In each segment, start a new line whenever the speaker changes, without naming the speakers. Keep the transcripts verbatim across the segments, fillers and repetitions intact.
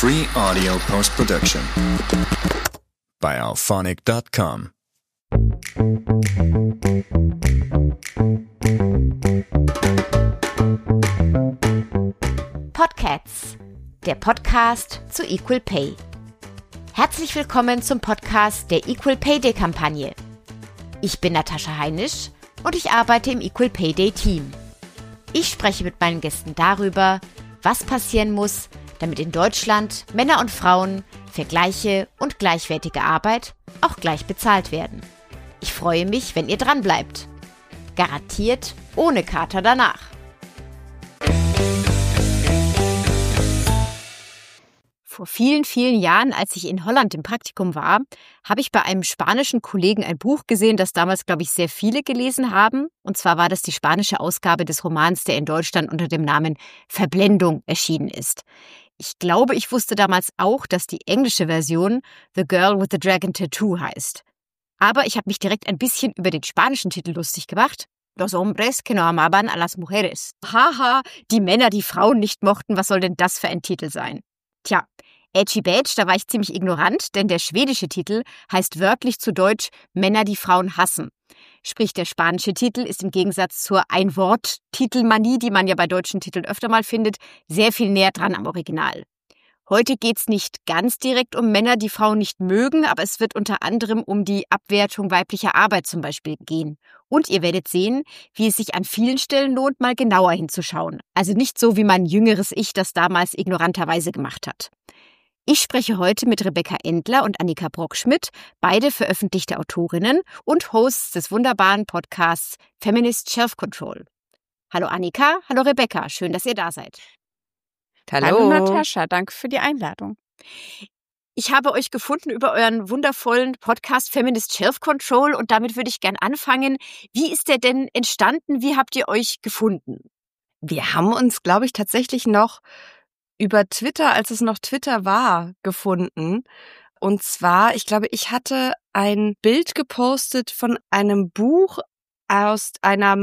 Free audio post-production by alphonic dot com.
Podcats, der Podcast zu Equal Pay. Herzlich willkommen zum Podcast der Equal Pay Day Kampagne. Ich bin Natascha Heinisch und ich arbeite im Equal Pay Day Team. Ich spreche mit meinen Gästen darüber, was passieren muss, damit in Deutschland Männer und Frauen für gleiche und gleichwertige Arbeit auch gleich bezahlt werden. Ich freue mich, wenn ihr dran bleibt. Garantiert ohne Kater danach. Vor vielen, vielen Jahren, als ich in Holland im Praktikum war, habe ich bei einem spanischen Kollegen ein Buch gesehen, das damals, glaube ich, sehr viele gelesen haben. Und zwar war das die spanische Ausgabe des Romans, der in Deutschland unter dem Namen Verblendung erschienen ist. Ich glaube, ich wusste damals auch, dass die englische Version The Girl with the Dragon Tattoo heißt. Aber ich habe mich direkt ein bisschen über den spanischen Titel lustig gemacht. Los hombres que no amaban a las mujeres. Haha, die Männer, die Frauen nicht mochten, was soll denn das für ein Titel sein? Tja, Edgy Badge, da war ich ziemlich ignorant, denn der schwedische Titel heißt wörtlich zu Deutsch Männer, die Frauen hassen. Sprich, der spanische Titel ist im Gegensatz zur Ein-Wort-Titelmanie, die man ja bei deutschen Titeln öfter mal findet, sehr viel näher dran am Original. Heute geht's nicht ganz direkt um Männer, die Frauen nicht mögen, aber es wird unter anderem um die Abwertung weiblicher Arbeit zum Beispiel gehen. Und ihr werdet sehen, wie es sich an vielen Stellen lohnt, mal genauer hinzuschauen. Also nicht so, wie mein jüngeres Ich das damals ignoranterweise gemacht hat. Ich spreche heute mit Rebecca Endler und Annika Brockschmidt, beide veröffentlichte Autorinnen und Hosts des wunderbaren Podcasts Feminist Self-Control. Hallo Annika, hallo Rebecca, schön, dass ihr da seid.
Hallo.
Hallo Natascha, danke für die Einladung.
Ich habe euch gefunden über euren wundervollen Podcast Feminist Self-Control und damit würde ich gern anfangen. Wie ist der denn entstanden? Wie habt ihr euch gefunden?
Wir haben uns, glaube ich, tatsächlich noch über Twitter, als es noch Twitter war, gefunden. Und zwar, ich glaube, ich hatte ein Bild gepostet von einem Buch aus einer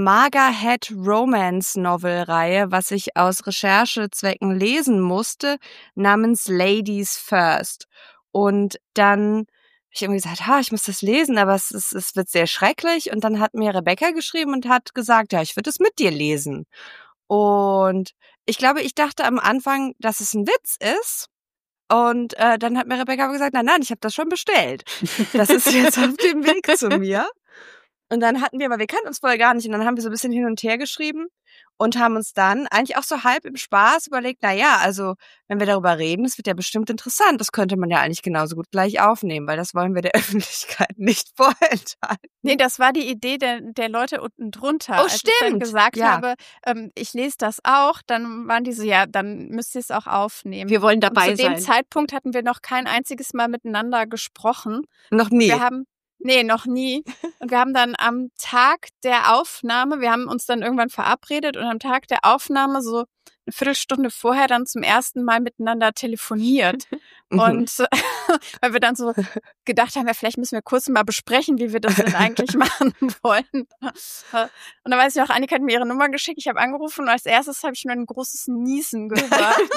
Magerhead-Romance-Novel-Reihe, was ich aus Recherchezwecken lesen musste, namens Ladies First. Und dann habe ich irgendwie gesagt, ha, ich muss das lesen, aber es, ist, es wird sehr schrecklich. Und dann hat mir Rebecca geschrieben und hat gesagt, ja, ich würde es mit dir lesen. Und ich glaube, ich dachte am Anfang, dass es ein Witz ist. Und äh, dann hat mir Rebecca aber gesagt, nein, nein, ich habe das schon bestellt. Das ist jetzt auf dem Weg zu mir. Und dann hatten wir, aber wir kannten uns vorher gar nicht, und dann haben wir so ein bisschen hin und her geschrieben und haben uns dann eigentlich auch so halb im Spaß überlegt, na ja, also wenn wir darüber reden, das wird ja bestimmt interessant, das könnte man ja eigentlich genauso gut gleich aufnehmen, weil das wollen wir der Öffentlichkeit nicht vorenthalten.
Nee, das war die Idee der, der Leute unten drunter.
Oh,
Als
stimmt.
ich dann gesagt
ja.
habe, ähm, ich lese das auch, dann waren die so, ja, dann müsst ihr es auch aufnehmen.
Wir wollen dabei sein.
Und zu dem Zeitpunkt hatten wir noch kein einziges Mal miteinander gesprochen.
Noch nie.
Wir haben Nee, noch nie. Und wir haben dann am Tag der Aufnahme, wir haben uns dann irgendwann verabredet und am Tag der Aufnahme so eine Viertelstunde vorher dann zum ersten Mal miteinander telefoniert. Und äh, weil wir dann so gedacht haben, ja, vielleicht müssen wir kurz mal besprechen, wie wir das denn eigentlich machen wollen. Und dann weiß ich noch, Annika hat mir ihre Nummer geschickt, ich habe angerufen und als erstes habe ich nur ein großes Niesen gehört.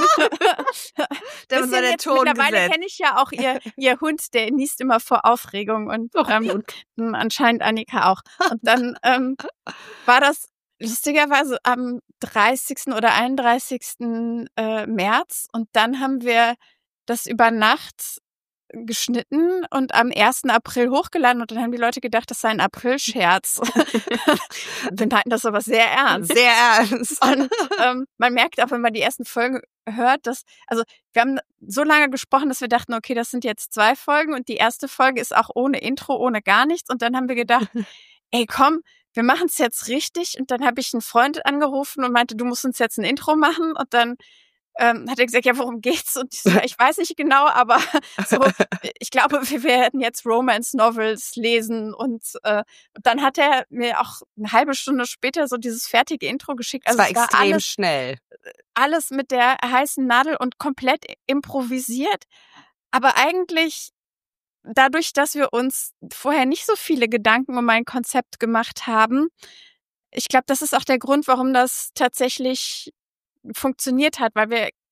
Dann war der
jetzt,
Ton
mittlerweile
gesetzt.
kenne ich ja auch ihr, ihr Hund, der niest immer vor Aufregung und ähm, anscheinend Annika auch. Und dann ähm, war das lustigerweise am dreißigsten oder einunddreißigsten Äh, März und dann haben wir das über Nacht geschnitten und am ersten April hochgeladen und dann haben die Leute gedacht, das sei ein Aprilscherz. Wir meinten das aber sehr ernst.
Sehr ernst.
Und ähm, man merkt auch, wenn man die ersten Folgen hört, dass, also wir haben so lange gesprochen, dass wir dachten, okay, das sind jetzt zwei Folgen und die erste Folge ist auch ohne Intro, ohne gar nichts und dann haben wir gedacht, ey komm, wir machen es jetzt richtig und dann habe ich einen Freund angerufen und meinte, du musst uns jetzt ein Intro machen und dann ähm, hat er gesagt, ja, worum geht's? Und ich so, ich weiß nicht genau, aber so, ich glaube, wir werden jetzt Romance-Novels lesen und äh, dann hat er mir auch eine halbe Stunde später so dieses fertige Intro geschickt. Also
es war
es war
extrem
alles,
schnell.
Alles mit der heißen Nadel und komplett improvisiert, aber eigentlich dadurch, dass wir uns vorher nicht so viele Gedanken um ein Konzept gemacht haben, ich glaube, das ist auch der Grund, warum das tatsächlich funktioniert hat, weil wir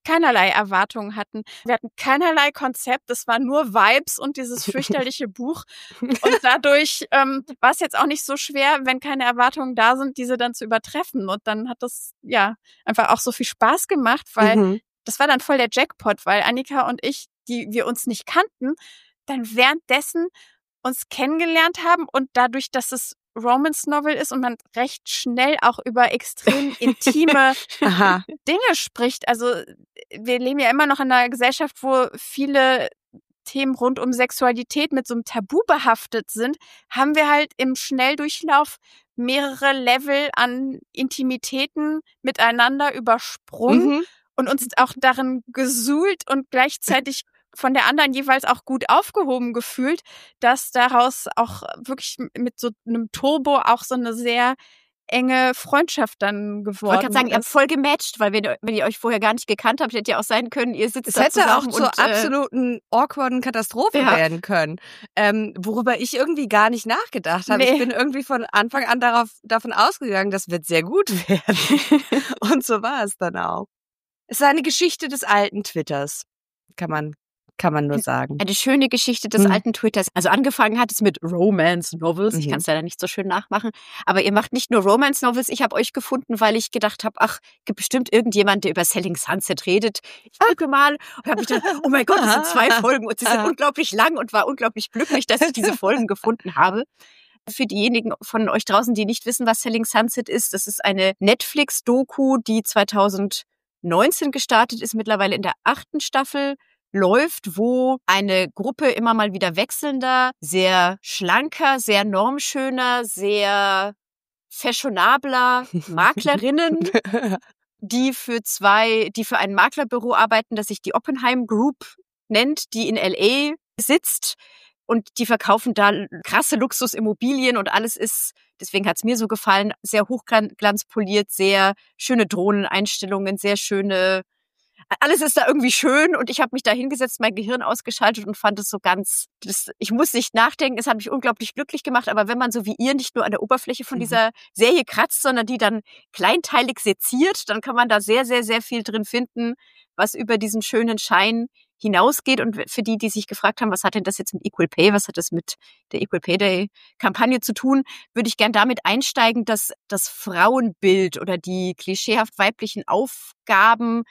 keinerlei Erwartungen hatten. Wir hatten keinerlei Konzept, es war nur Vibes und dieses fürchterliche Buch. Und dadurch ähm, war es jetzt auch nicht so schwer, wenn keine Erwartungen da sind, diese dann zu übertreffen. Und dann hat das ja einfach auch so viel Spaß gemacht, weil mhm. das war dann voll der Jackpot, weil Annika und ich, die wir uns nicht kannten, dann währenddessen uns kennengelernt haben und dadurch, dass es Romance-Novel ist und man recht schnell auch über extrem intime Dinge spricht. Also wir leben ja immer noch in einer Gesellschaft, wo viele Themen rund um Sexualität mit so einem Tabu behaftet sind, haben wir halt im Schnelldurchlauf mehrere Level an Intimitäten miteinander übersprungen mhm. und uns auch darin gesuhlt und gleichzeitig von der anderen jeweils auch gut aufgehoben gefühlt, dass daraus auch wirklich mit so einem Turbo auch so eine sehr enge Freundschaft dann geworden ist. Ich wollte gerade
sagen, ihr habt voll gematcht, weil wenn, wenn ihr euch vorher gar nicht gekannt habt, hätte ja auch sein können, ihr sitzt
es
da zusammen.
Es hätte auch zur
und,
absoluten awkwarden Katastrophe ja. werden können, ähm, worüber ich irgendwie gar nicht nachgedacht habe. Nee. Ich bin irgendwie von Anfang an darauf, davon ausgegangen, das wird sehr gut werden. Und so war es dann auch. Es ist eine Geschichte des alten Twitters, kann man Kann man nur sagen.
Eine schöne Geschichte des hm. alten Twitters. Also angefangen hat es mit Romance-Novels. Mhm. Ich kann es leider nicht so schön nachmachen. Aber ihr macht nicht nur Romance-Novels. Ich habe euch gefunden, weil ich gedacht habe, ach, gibt bestimmt irgendjemand, der über Selling Sunset redet. Ich gucke mal und habe mich gedacht, oh mein Gott, das sind zwei Folgen und sie sind unglaublich lang und war unglaublich glücklich, dass ich diese Folgen gefunden habe. Für diejenigen von euch draußen, die nicht wissen, was Selling Sunset ist, das ist eine Netflix-Doku, die zweitausendneunzehn gestartet ist, mittlerweile in der achten Staffel läuft, wo eine Gruppe immer mal wieder wechselnder, sehr schlanker, sehr normschöner, sehr fashionabler Maklerinnen, die für zwei, die für ein Maklerbüro arbeiten, das sich die Oppenheim Group nennt, die in L A sitzt. Und die verkaufen da krasse Luxusimmobilien und alles ist, deswegen hat's mir so gefallen, sehr hochglanzpoliert, sehr schöne Drohneneinstellungen, sehr schöne, alles ist da irgendwie schön und ich habe mich da hingesetzt, mein Gehirn ausgeschaltet und fand es so ganz, das, ich muss nicht nachdenken, es hat mich unglaublich glücklich gemacht, aber wenn man so wie ihr nicht nur an der Oberfläche von mhm. dieser Serie kratzt, sondern die dann kleinteilig seziert, dann kann man da sehr, sehr, sehr viel drin finden, was über diesen schönen Schein hinausgeht. Und für die, die sich gefragt haben, was hat denn das jetzt mit Equal Pay, was hat das mit der Equal Pay Day Kampagne zu tun, würde ich gern damit einsteigen, dass das Frauenbild oder die klischeehaft weiblichen Aufgaben,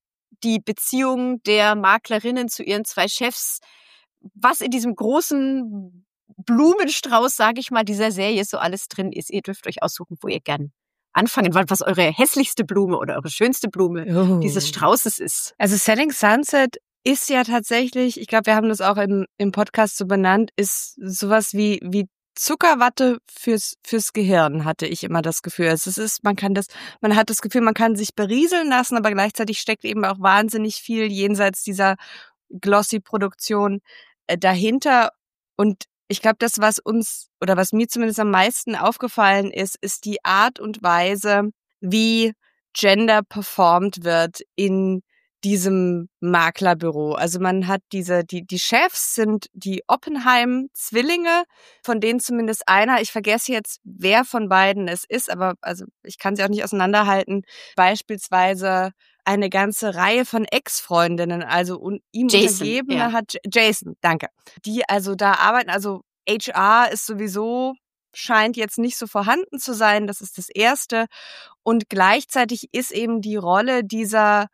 die Beziehung der Maklerinnen zu ihren zwei Chefs, was in diesem großen Blumenstrauß, sage ich mal, dieser Serie so alles drin ist. Ihr dürft euch aussuchen, wo ihr gern anfangen wollt, was eure hässlichste Blume oder eure schönste Blume oh. dieses Straußes ist.
Also Selling Sunset ist ja tatsächlich, ich glaube, wir haben das auch im, im Podcast so benannt, ist sowas wie, wie Zuckerwatte fürs, fürs Gehirn, hatte ich immer das Gefühl. Also es ist, man kann das, man hat das Gefühl, man kann sich berieseln lassen, aber gleichzeitig steckt eben auch wahnsinnig viel jenseits dieser Glossy-Produktion äh, dahinter. Und ich glaube, das, was uns, oder was mir zumindest am meisten aufgefallen ist, ist die Art und Weise, wie Gender performt wird in diesem Maklerbüro. Also man hat diese, die, die Chefs sind die Oppenheim-Zwillinge, von denen zumindest einer, ich vergesse jetzt, wer von beiden es ist, aber also ich kann sie auch nicht auseinanderhalten, beispielsweise eine ganze Reihe von Ex-Freundinnen, also und ihm
Jason,
Untergebene
ja.
hat, Jason, danke, die also da arbeiten, also H R ist sowieso, scheint jetzt nicht so vorhanden zu sein, das ist das Erste, und gleichzeitig ist eben die Rolle dieser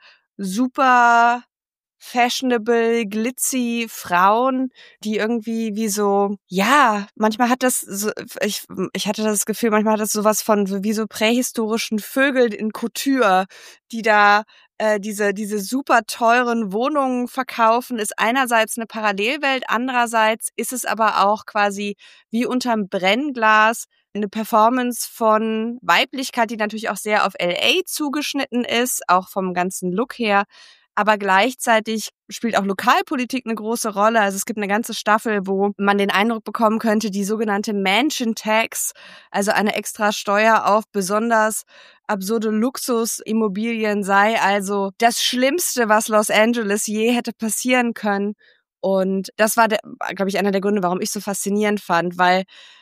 super fashionable, glitzy Frauen, die irgendwie wie so, ja, manchmal hat das so, ich, ich hatte das Gefühl, manchmal hat das sowas von wie so prähistorischen Vögeln in Couture, die da äh, diese diese super teuren Wohnungen verkaufen, ist einerseits eine Parallelwelt, andererseits ist es aber auch quasi wie unterm Brennglas eine Performance von Weiblichkeit, die natürlich auch sehr auf L A zugeschnitten ist, auch vom ganzen Look her. Aber gleichzeitig spielt auch Lokalpolitik eine große Rolle. Also es gibt eine ganze Staffel, wo man den Eindruck bekommen könnte, die sogenannte Mansion Tax, also eine extra Steuer auf besonders absurde Luxusimmobilien, sei also das Schlimmste, was Los Angeles je hätte passieren können. Und das war, glaube ich, einer der Gründe, warum ich so faszinierend fand, weil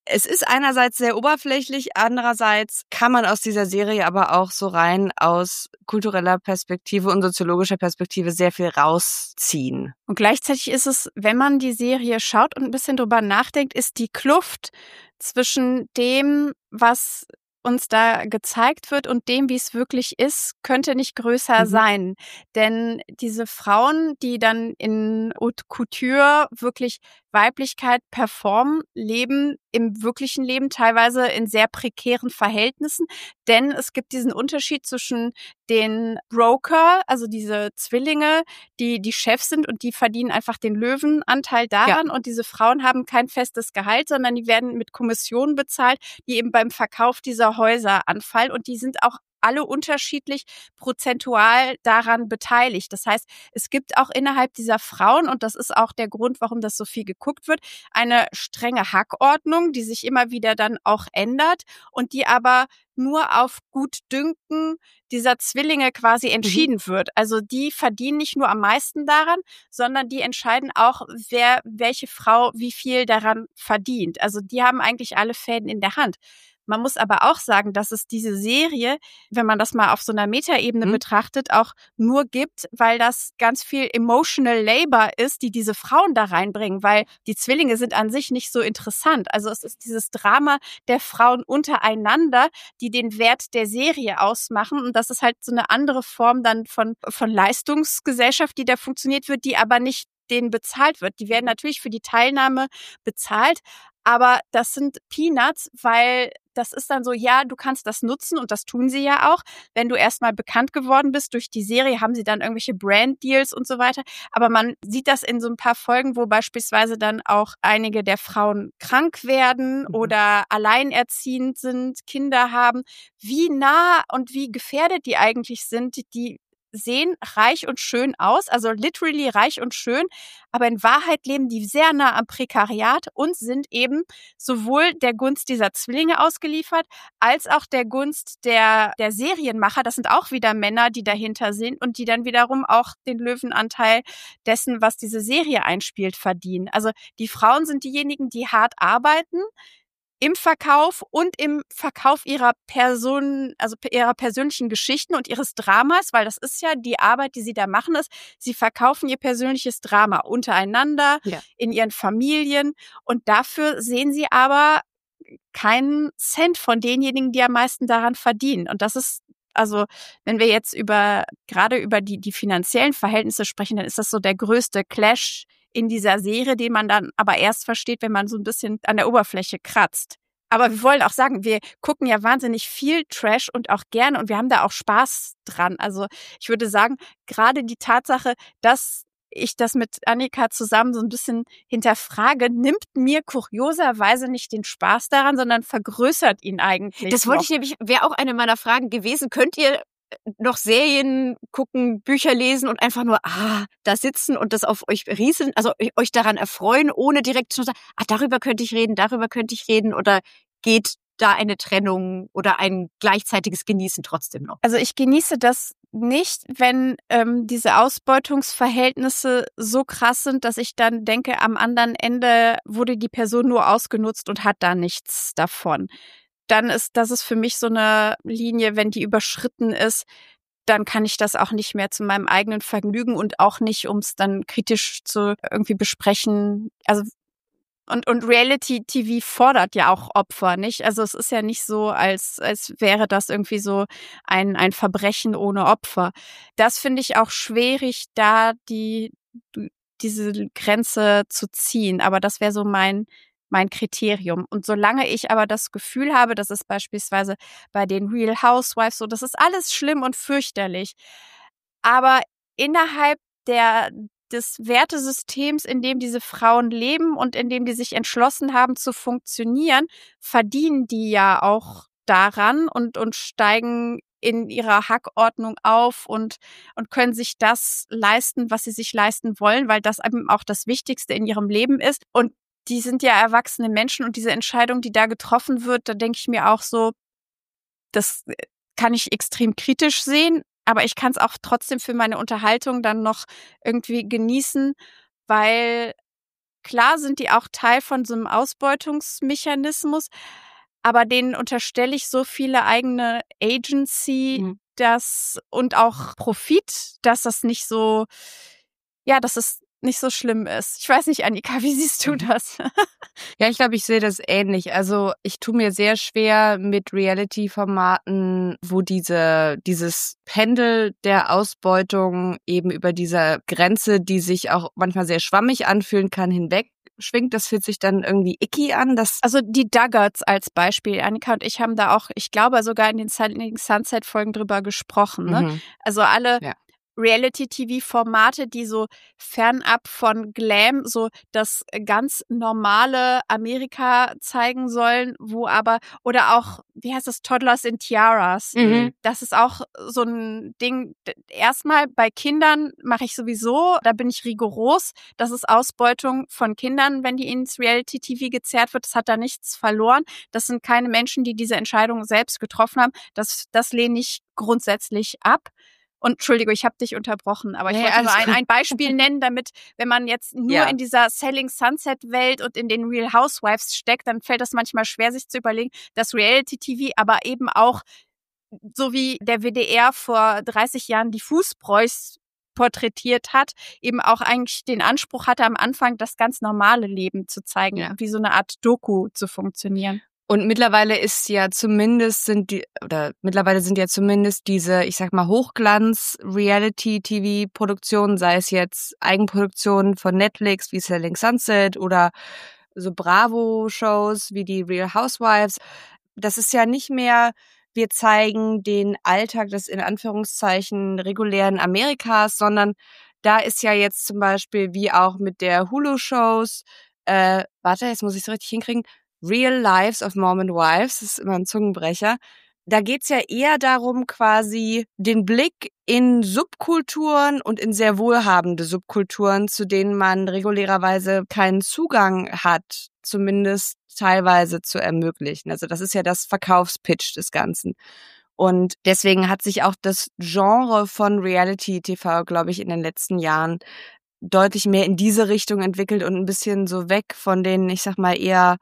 Es ist einerseits sehr oberflächlich, andererseits kann man aus dieser Serie aber auch so rein aus kultureller Perspektive und soziologischer Perspektive sehr viel rausziehen.
Und gleichzeitig ist es, wenn man die Serie schaut und ein bisschen drüber nachdenkt, ist die Kluft zwischen dem, was uns da gezeigt wird und dem, wie es wirklich ist, könnte nicht größer mhm. sein. Denn diese Frauen, die dann in Haute Couture wirklich Weiblichkeit performen, leben im wirklichen Leben teilweise in sehr prekären Verhältnissen. Denn es gibt diesen Unterschied zwischen den Broker, also diese Zwillinge, die die Chefs sind und die verdienen einfach den Löwenanteil daran. Ja. Und diese Frauen haben kein festes Gehalt, sondern die werden mit Kommissionen bezahlt, die eben beim Verkauf dieser Häuser anfallen. Und die sind auch alle unterschiedlich prozentual daran beteiligt. Das heißt, es gibt auch innerhalb dieser Frauen, und das ist auch der Grund, warum das so viel geguckt wird, eine strenge Hackordnung, die sich immer wieder dann auch ändert und die aber nur auf Gutdünken dieser Zwillinge quasi entschieden mhm. wird. Also die verdienen nicht nur am meisten daran, sondern die entscheiden auch, wer welche Frau wie viel daran verdient. Also die haben eigentlich alle Fäden in der Hand. Man muss aber auch sagen, dass es diese Serie, wenn man das mal auf so einer Metaebene mhm. betrachtet, auch nur gibt, weil das ganz viel emotional labor ist, die diese Frauen da reinbringen, weil die Zwillinge sind an sich nicht so interessant. Also es ist dieses Drama der Frauen untereinander, die den Wert der Serie ausmachen. Und das ist halt so eine andere Form dann von, von Leistungsgesellschaft, die da funktioniert wird, die aber nicht denen bezahlt wird. Die werden natürlich für die Teilnahme bezahlt, aber das sind Peanuts, weil das ist dann so, ja, du kannst das nutzen und das tun sie ja auch. Wenn du erstmal bekannt geworden bist durch die Serie, haben sie dann irgendwelche Brand-Deals und so weiter. Aber man sieht das in so ein paar Folgen, wo beispielsweise dann auch einige der Frauen krank werden mhm. oder alleinerziehend sind, Kinder haben. Wie nah und wie gefährdet die eigentlich sind, die sehen reich und schön aus, also literally reich und schön, aber in Wahrheit leben die sehr nah am Prekariat und sind eben sowohl der Gunst dieser Zwillinge ausgeliefert, als auch der Gunst der, der Serienmacher. Das sind auch wieder Männer, die dahinter sind und die dann wiederum auch den Löwenanteil dessen, was diese Serie einspielt, verdienen. Also die Frauen sind diejenigen, die hart arbeiten, im Verkauf und im Verkauf ihrer Person, also ihrer persönlichen Geschichten und ihres Dramas, weil das ist ja die Arbeit, die sie da machen, ist, sie verkaufen ihr persönliches Drama untereinander, ja. in ihren Familien und dafür sehen sie aber keinen Cent von denjenigen, die am meisten daran verdienen. Und das ist, also wenn wir jetzt über gerade über die die finanziellen Verhältnisse sprechen, dann ist das so der größte Clash in dieser Serie, den man dann aber erst versteht, wenn man so ein bisschen an der Oberfläche kratzt. Aber wir wollen auch sagen, wir gucken ja wahnsinnig viel Trash und auch gerne und wir haben da auch Spaß dran. Also ich würde sagen, gerade die Tatsache, dass ich das mit Annika zusammen so ein bisschen hinterfrage, nimmt mir kurioserweise nicht den Spaß daran, sondern vergrößert ihn eigentlich.
Das wollte ich nämlich, wäre auch eine meiner Fragen gewesen. Könnt ihr noch Serien gucken, Bücher lesen und einfach nur, ah, da sitzen und das auf euch rieseln, also euch daran erfreuen, ohne direkt zu sagen, ah, darüber könnte ich reden, darüber könnte ich reden, oder geht da eine Trennung oder ein gleichzeitiges Genießen trotzdem noch?
Also ich genieße das nicht, wenn ähm, diese Ausbeutungsverhältnisse so krass sind, dass ich dann denke, am anderen Ende wurde die Person nur ausgenutzt und hat da nichts davon. Dann ist das ist für mich so eine Linie, wenn die überschritten ist, dann kann ich das auch nicht mehr zu meinem eigenen Vergnügen und auch nicht, um es dann kritisch zu irgendwie besprechen. Also und und Reality-T V fordert ja auch Opfer, nicht? Also es ist ja nicht so, als als wäre das irgendwie so ein ein Verbrechen ohne Opfer. Das finde ich auch schwierig, da die diese Grenze zu ziehen. Aber das wäre so mein mein Kriterium. Und solange ich aber das Gefühl habe, dass es beispielsweise bei den Real Housewives so, das ist alles schlimm und fürchterlich. Aber innerhalb der des Wertesystems, in dem diese Frauen leben und in dem die sich entschlossen haben zu funktionieren, verdienen die ja auch daran und und steigen in ihrer Hackordnung auf und und können sich das leisten, was sie sich leisten wollen, weil das eben auch das Wichtigste in ihrem Leben ist. Und die sind ja erwachsene Menschen und diese Entscheidung, die da getroffen wird, da denke ich mir auch so, das kann ich extrem kritisch sehen, aber ich kann es auch trotzdem für meine Unterhaltung dann noch irgendwie genießen, weil klar sind die auch Teil von so einem Ausbeutungsmechanismus, aber denen unterstelle ich so viele eigene Agency, mhm. dass und auch Profit, dass das nicht so, ja, dass es nicht so schlimm ist. Ich weiß nicht, Annika, wie siehst du das?
Ja, ich glaube, ich sehe das ähnlich. Also ich tue mir sehr schwer mit Reality-Formaten, wo diese dieses Pendel der Ausbeutung eben über diese Grenze, die sich auch manchmal sehr schwammig anfühlen kann, hinweg schwingt. Das fühlt sich dann irgendwie icky an. Das
also die Duggards als Beispiel. Annika und ich haben da auch, ich glaube, sogar in den Selling Sunset-Folgen drüber gesprochen. Ne? Mhm. Also alle ja. Reality-T V-Formate, die so fernab von Glam so das ganz normale Amerika zeigen sollen, wo aber, oder auch, wie heißt das, Toddlers in Tiaras. Mhm. Das ist auch so ein Ding, erstmal bei Kindern mache ich sowieso, da bin ich rigoros, das ist Ausbeutung von Kindern, wenn die ins Reality-T V gezerrt wird, das hat da nichts verloren. Das sind keine Menschen, die diese Entscheidung selbst getroffen haben. Das, das lehne ich grundsätzlich ab. Und Entschuldigung, ich habe dich unterbrochen, aber ich nee, wollte nur ein, ein Beispiel nennen, damit, wenn man jetzt nur ja. in dieser Selling Sunset-Welt und in den Real Housewives steckt, dann fällt das manchmal schwer, sich zu überlegen, dass Reality-T V aber eben auch, so wie der W D R vor dreißig Jahren die Fußbräus porträtiert hat, eben auch eigentlich den Anspruch hatte, am Anfang das ganz normale Leben zu zeigen, ja. wie so eine Art Doku zu funktionieren.
Und mittlerweile ist ja zumindest sind die, oder mittlerweile sind ja zumindest diese, ich sag mal, Hochglanz-Reality-T V-Produktionen, sei es jetzt Eigenproduktionen von Netflix wie Selling Sunset oder so Bravo-Shows wie die Real Housewives. Das ist ja nicht mehr, wir zeigen den Alltag des in Anführungszeichen regulären Amerikas, sondern da ist ja jetzt zum Beispiel wie auch mit der Hulu-Shows, äh, warte, jetzt muss ich es richtig hinkriegen, Real Lives of Mormon Wives, das ist immer ein Zungenbrecher. Da geht's ja eher darum, quasi den Blick in Subkulturen und in sehr wohlhabende Subkulturen, zu denen man regulärerweise keinen Zugang hat, zumindest teilweise zu ermöglichen. Also das ist ja das Verkaufspitch des Ganzen. Und deswegen hat sich auch das Genre von Reality-T V, glaube ich, in den letzten Jahren deutlich mehr in diese Richtung entwickelt und ein bisschen so weg von den, ich sag mal, eher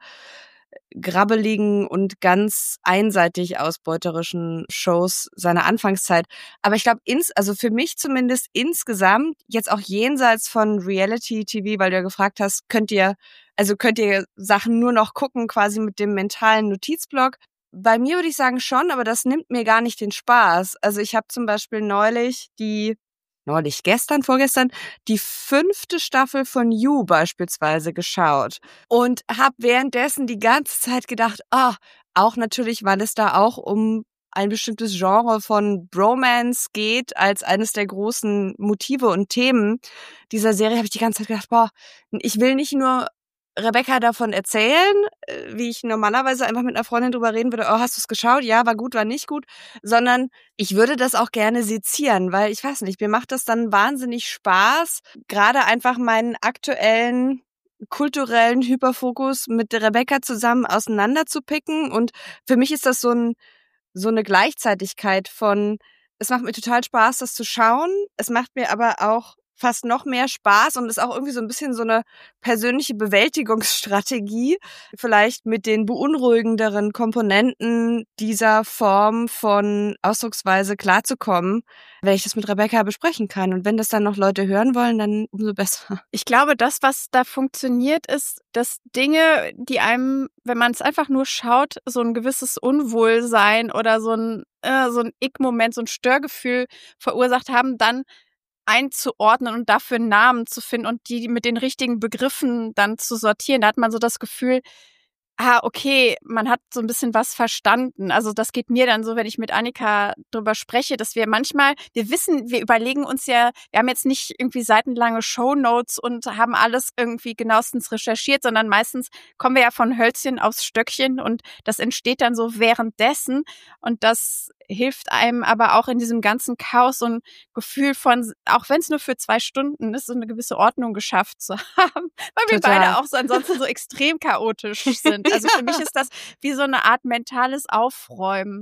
grabbeligen und ganz einseitig ausbeuterischen Shows seiner Anfangszeit. Aber ich glaube, ins, also für mich zumindest insgesamt, jetzt auch jenseits von Reality-T V, weil du ja gefragt hast, könnt ihr, also könnt ihr Sachen nur noch gucken, quasi mit dem mentalen Notizblock? Bei mir würde ich sagen schon, aber das nimmt mir gar nicht den Spaß. Also ich habe zum Beispiel neulich die neulich, gestern, vorgestern, die fünfte Staffel von You beispielsweise geschaut und habe währenddessen die ganze Zeit gedacht, ah, auch natürlich, weil es da auch um ein bestimmtes Genre von Bromance geht, als eines der großen Motive und Themen dieser Serie, habe ich die ganze Zeit gedacht, boah, ich will nicht nur Rebecca davon erzählen, wie ich normalerweise einfach mit einer Freundin drüber reden würde, oh, hast du es geschaut? Ja, war gut, war nicht gut, sondern ich würde das auch gerne sezieren, weil ich weiß nicht, mir macht das dann wahnsinnig Spaß, gerade einfach meinen aktuellen kulturellen Hyperfokus mit Rebecca zusammen auseinanderzupicken und für mich ist das so ein so eine Gleichzeitigkeit von, es macht mir total Spaß, das zu schauen, es macht mir aber auch fast noch mehr Spaß und ist auch irgendwie so ein bisschen so eine persönliche Bewältigungsstrategie, vielleicht mit den beunruhigenderen Komponenten dieser Form von Ausdrucksweise klarzukommen, wenn ich das mit Rebecca besprechen kann. Und wenn das dann noch Leute hören wollen, dann umso besser.
Ich glaube, das, was da funktioniert, ist, dass Dinge, die einem, wenn man es einfach nur schaut, so ein gewisses Unwohlsein oder so ein, äh, so ein Ick-Moment, so ein Störgefühl verursacht haben, dann einzuordnen und dafür einen Namen zu finden und die mit den richtigen Begriffen dann zu sortieren. Da hat man so das Gefühl, ah, okay, man hat so ein bisschen was verstanden. Also das geht mir dann so, wenn ich mit Annika drüber spreche, dass wir manchmal, wir wissen, wir überlegen uns ja, wir haben jetzt nicht irgendwie seitenlange Shownotes und haben alles irgendwie genauestens recherchiert, sondern meistens kommen wir ja von Hölzchen aufs Stöckchen und das entsteht dann so währenddessen und das hilft einem aber auch in diesem ganzen Chaos so ein Gefühl von, auch wenn es nur für zwei Stunden ist, so eine gewisse Ordnung geschafft zu haben, weil wir
Total.
beide auch so ansonsten so extrem chaotisch sind. Also für mich ist das wie so eine Art mentales Aufräumen.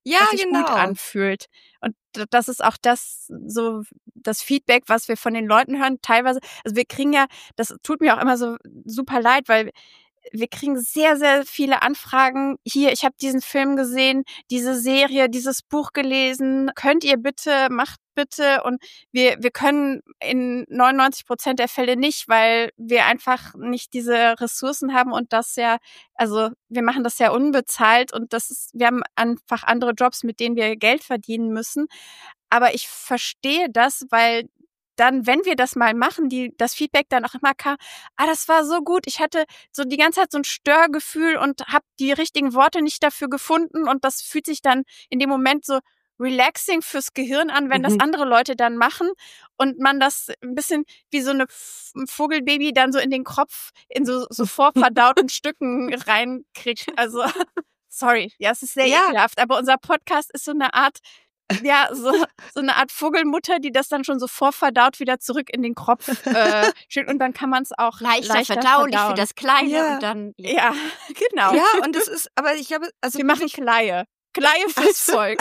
ja,
was sich
genau.
gut anfühlt. Und das ist auch das, so das Feedback, was wir von den Leuten hören. Teilweise, also wir kriegen ja, das tut mir auch immer so super leid, weil wir kriegen sehr, sehr viele Anfragen. Hier, ich habe diesen Film gesehen, diese Serie, dieses Buch gelesen. Könnt ihr bitte, macht bitte. Und wir wir können in neunundneunzig Prozent der Fälle nicht, weil wir einfach nicht diese Ressourcen haben und das ja, also wir machen das ja unbezahlt und das ist, wir haben einfach andere Jobs, mit denen wir Geld verdienen müssen. Aber ich verstehe das, weil dann, wenn wir das mal machen, die das Feedback dann auch immer kam, ah, das war so gut, ich hatte so die ganze Zeit so ein Störgefühl und habe die richtigen Worte nicht dafür gefunden und das fühlt sich dann in dem Moment so relaxing fürs Gehirn an, wenn
Mhm.
das andere Leute dann machen und man das ein bisschen wie so eine F- ein Vogelbaby dann so in den Kopf in so, so vorverdauten Stücken reinkriegt. Also, sorry, ja, es ist sehr
Ja.
ekelhaft, aber unser Podcast ist so eine Art, ja, so, so eine Art Vogelmutter, die das dann schon so vorverdaut wieder zurück in den Kopf äh, schickt und dann kann man es auch
Leichter,
leichter
verdaulich
verdauen.
für das Kleine
Ja.
und dann.
Ja, genau.
Ja, und das ist, aber ich glaube, also
Wir machen Kleie. Kleie fürs Volk.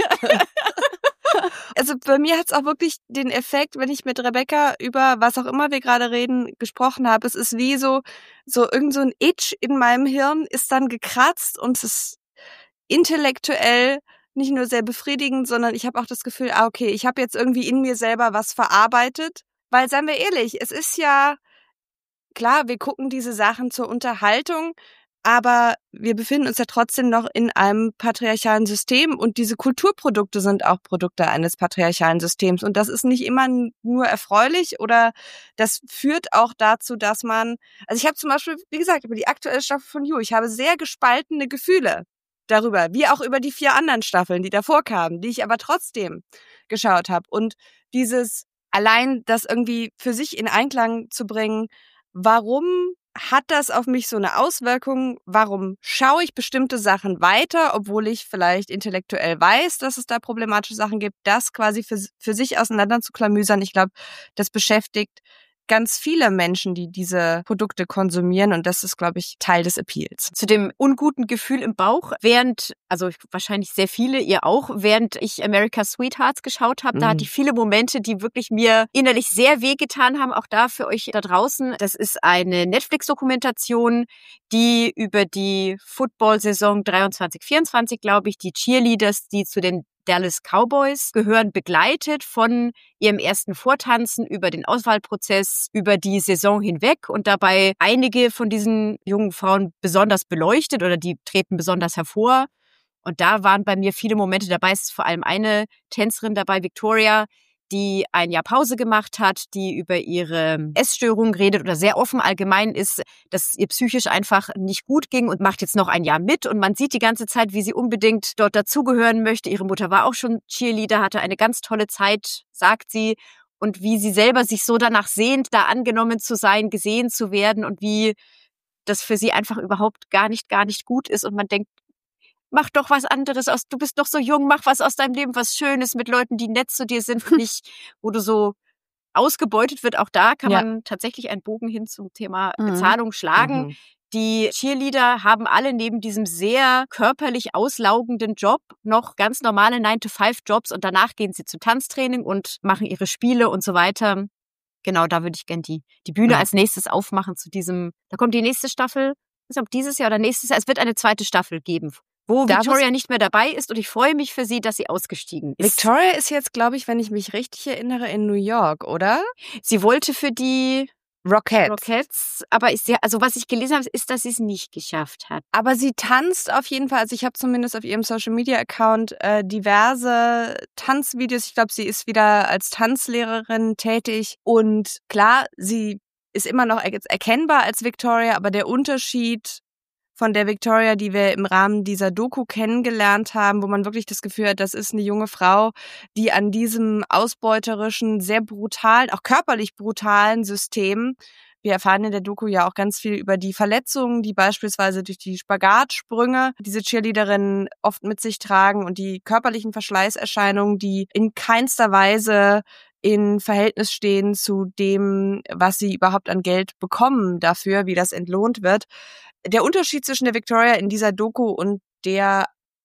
Also bei mir hat es auch wirklich den Effekt, wenn ich mit Rebecca über was auch immer wir gerade reden, gesprochen habe. Es ist wie so, so irgend so ein Itch in meinem Hirn ist dann gekratzt und es ist intellektuell nicht nur sehr befriedigend, sondern ich habe auch das Gefühl, ah, okay, ich habe jetzt irgendwie in mir selber was verarbeitet. Weil, seien wir ehrlich, es ist ja, klar, wir gucken diese Sachen zur Unterhaltung, aber wir befinden uns ja trotzdem noch in einem patriarchalen System und diese Kulturprodukte sind auch Produkte eines patriarchalen Systems und das ist nicht immer nur erfreulich oder das führt auch dazu, dass man, also ich habe zum Beispiel, wie gesagt, über die aktuelle Staffel von You, ich habe sehr gespaltene Gefühle darüber, wie auch über die vier anderen Staffeln, die davor kamen, die ich aber trotzdem geschaut habe und dieses, allein das irgendwie für sich in Einklang zu bringen, warum hat das auf mich so eine Auswirkung? Warum schaue ich bestimmte Sachen weiter, obwohl ich vielleicht intellektuell weiß, dass es da problematische Sachen gibt? Das quasi für, für sich auseinander zu klamüsern, ich glaube, das beschäftigt ganz viele Menschen, die diese Produkte konsumieren und das ist, glaube ich, Teil des Appeals.
Zu dem unguten Gefühl im Bauch, während, also wahrscheinlich sehr viele, ihr auch, während ich America's Sweethearts geschaut habe,
Mhm.
da hatte ich viele Momente, die wirklich mir innerlich sehr wehgetan haben, auch da für euch da draußen. Das ist eine Netflix-Dokumentation, die über die Football-Saison dreiundzwanzig vierundzwanzig, glaube ich, die Cheerleaders, die zu den Dallas Cowboys gehören, begleitet von ihrem ersten Vortanzen über den Auswahlprozess, über die Saison hinweg und dabei einige von diesen jungen Frauen besonders beleuchtet oder die treten besonders hervor. Und da waren bei mir viele Momente dabei. Es ist vor allem eine Tänzerin dabei, Victoria, die ein Jahr Pause gemacht hat, die über ihre Essstörung redet oder sehr offen allgemein ist, dass es ihr psychisch einfach nicht gut ging und macht jetzt noch ein Jahr mit. Und man sieht die ganze Zeit, wie sie unbedingt dort dazugehören möchte. Ihre Mutter war auch schon Cheerleader, hatte eine ganz tolle Zeit, sagt sie. Und wie sie selber sich so danach sehnt, da angenommen zu sein, gesehen zu werden und wie das für sie einfach überhaupt gar nicht, gar nicht gut ist. Und man denkt, mach doch was anderes aus, du bist doch so jung, mach was aus deinem Leben, was Schönes mit Leuten, die nett zu dir sind, nicht, wo du so ausgebeutet wird. Auch da kann
Ja.
man tatsächlich einen Bogen hin zum Thema
Mhm.
Bezahlung schlagen.
Mhm.
Die Cheerleader haben alle neben diesem sehr körperlich auslaugenden Job noch ganz normale nine to five Jobs und danach gehen sie zum Tanztraining und machen ihre Spiele und so weiter. Genau, da würde ich gern die, die Bühne
Mhm.
als nächstes aufmachen zu diesem, da kommt die nächste Staffel, ich weiß nicht, ob dieses Jahr oder nächstes Jahr, es wird eine zweite Staffel geben, wo
Da
Victoria
muss-
nicht mehr dabei ist und ich freue mich für sie, dass sie ausgestiegen ist.
Victoria ist jetzt, glaube ich, wenn ich mich richtig erinnere, in New York, oder?
Sie wollte für die
Rockette.
Rockets, aber ist ja, also was ich gelesen habe, ist, dass sie es nicht geschafft hat.
Aber sie tanzt auf jeden Fall, also ich habe zumindest auf ihrem Social-Media-Account äh, diverse Tanzvideos. Ich glaube, sie ist wieder als Tanzlehrerin tätig und klar, sie ist immer noch er- erkennbar als Victoria, aber der Unterschied von der Victoria, die wir im Rahmen dieser Doku kennengelernt haben, wo man wirklich das Gefühl hat, das ist eine junge Frau, die an diesem ausbeuterischen, sehr brutalen, auch körperlich brutalen System, wir erfahren in der Doku ja auch ganz viel über die Verletzungen, die beispielsweise durch die Spagatsprünge diese Cheerleaderinnen oft mit sich tragen und die körperlichen Verschleißerscheinungen, die in keinster Weise in Verhältnis stehen zu dem, was sie überhaupt an Geld bekommen dafür, wie das entlohnt wird. Der Unterschied zwischen der Victoria in dieser Doku und der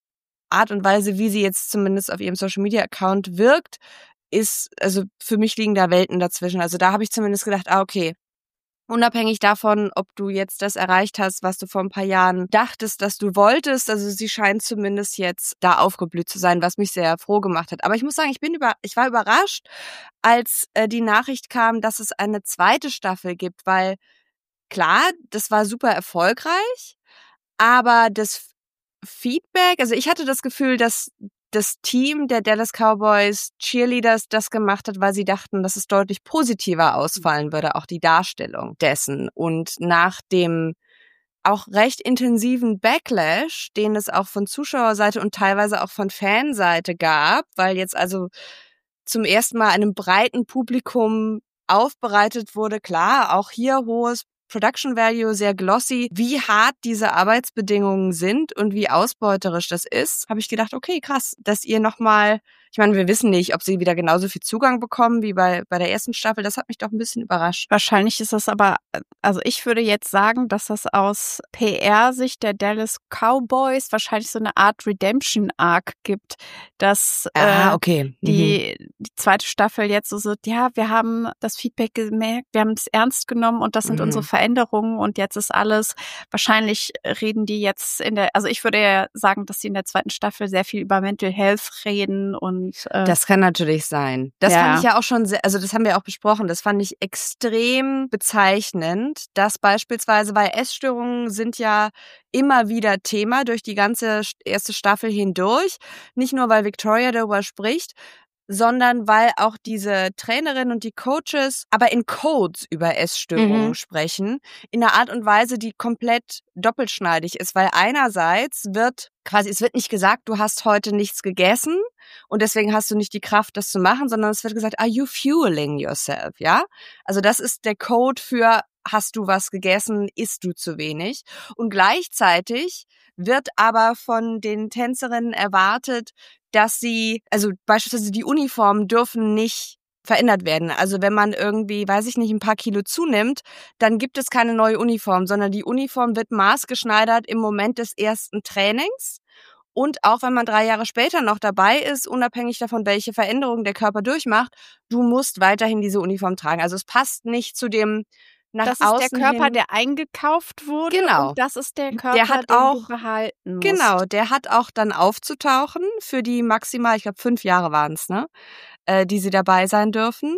Art und Weise, wie sie jetzt zumindest auf ihrem Social-Media-Account wirkt, ist, also für mich liegen da Welten dazwischen. Also da habe ich zumindest gedacht, ah, okay, unabhängig davon, ob du jetzt das erreicht hast, was du vor ein paar Jahren dachtest, dass du wolltest, also sie scheint zumindest jetzt da aufgeblüht zu sein, was mich sehr froh gemacht hat. Aber ich muss sagen, ich bin über, ich war überrascht, als äh, die Nachricht kam, dass es eine zweite Staffel gibt, weil klar, das war super erfolgreich, aber das Feedback, also ich hatte das Gefühl, dass das Team der Dallas Cowboys Cheerleaders das gemacht hat, weil sie dachten, dass es deutlich positiver ausfallen würde, auch die Darstellung dessen. Und nach dem auch recht intensiven Backlash, den es auch von Zuschauerseite und teilweise auch von Fanseite gab, weil jetzt also zum ersten Mal einem breiten Publikum aufbereitet wurde, klar, auch hier hohes Production Value, sehr glossy, wie hart diese Arbeitsbedingungen sind und wie ausbeuterisch das ist, habe ich gedacht, okay, krass, dass ihr nochmal, ich meine, wir wissen nicht, ob sie wieder genauso viel Zugang bekommen wie bei bei der ersten Staffel, das hat mich doch ein bisschen überrascht.
Wahrscheinlich ist das aber, also ich würde jetzt sagen, dass das aus P R-Sicht der Dallas Cowboys wahrscheinlich so eine Art Redemption-Arc gibt, dass
Ah,
äh,
okay. Mhm.
die, die zweite Staffel jetzt so, so, ja, wir haben das Feedback gemerkt, wir haben es ernst genommen und das sind
Mhm.
unsere Veränderungen und jetzt ist alles, wahrscheinlich reden die jetzt in der, also ich würde ja sagen, dass sie in der zweiten Staffel sehr viel über Mental Health reden und äh,
Das kann natürlich sein. Das
Ja.
fand ich ja auch schon sehr, also das haben wir auch besprochen, das fand ich extrem bezeichnend, dass beispielsweise, weil Essstörungen sind ja immer wieder Thema durch die ganze erste Staffel hindurch, nicht nur weil Victoria darüber spricht, sondern weil auch diese Trainerinnen und die Coaches aber in Codes über Essstörungen
Mhm.
sprechen, in einer Art und Weise, die komplett doppelschneidig ist, weil einerseits wird quasi, es wird nicht gesagt, du hast heute nichts gegessen und deswegen hast du nicht die Kraft, das zu machen, sondern es wird gesagt, are you fueling yourself, ja? Also das ist der Code für, hast du was gegessen, isst du zu wenig? Und gleichzeitig wird aber von den Tänzerinnen erwartet, dass sie, also beispielsweise die Uniformen dürfen nicht verändert werden. Also wenn man irgendwie, weiß ich nicht, ein paar Kilo zunimmt, dann gibt es keine neue Uniform, sondern die Uniform wird maßgeschneidert im Moment des ersten Trainings. Und auch wenn man drei Jahre später noch dabei ist, unabhängig davon, welche Veränderungen der Körper durchmacht, du musst weiterhin diese Uniform tragen. Also es passt nicht zu dem nach
das
außen
ist der Körper,
hin.
der eingekauft wurde
Genau.
und das ist der Körper,
Der hat
den
auch-
du behalten musst.
Genau, der hat auch dann aufzutauchen für die maximal, ich glaube fünf Jahre waren es, ne, äh, die sie dabei sein dürfen.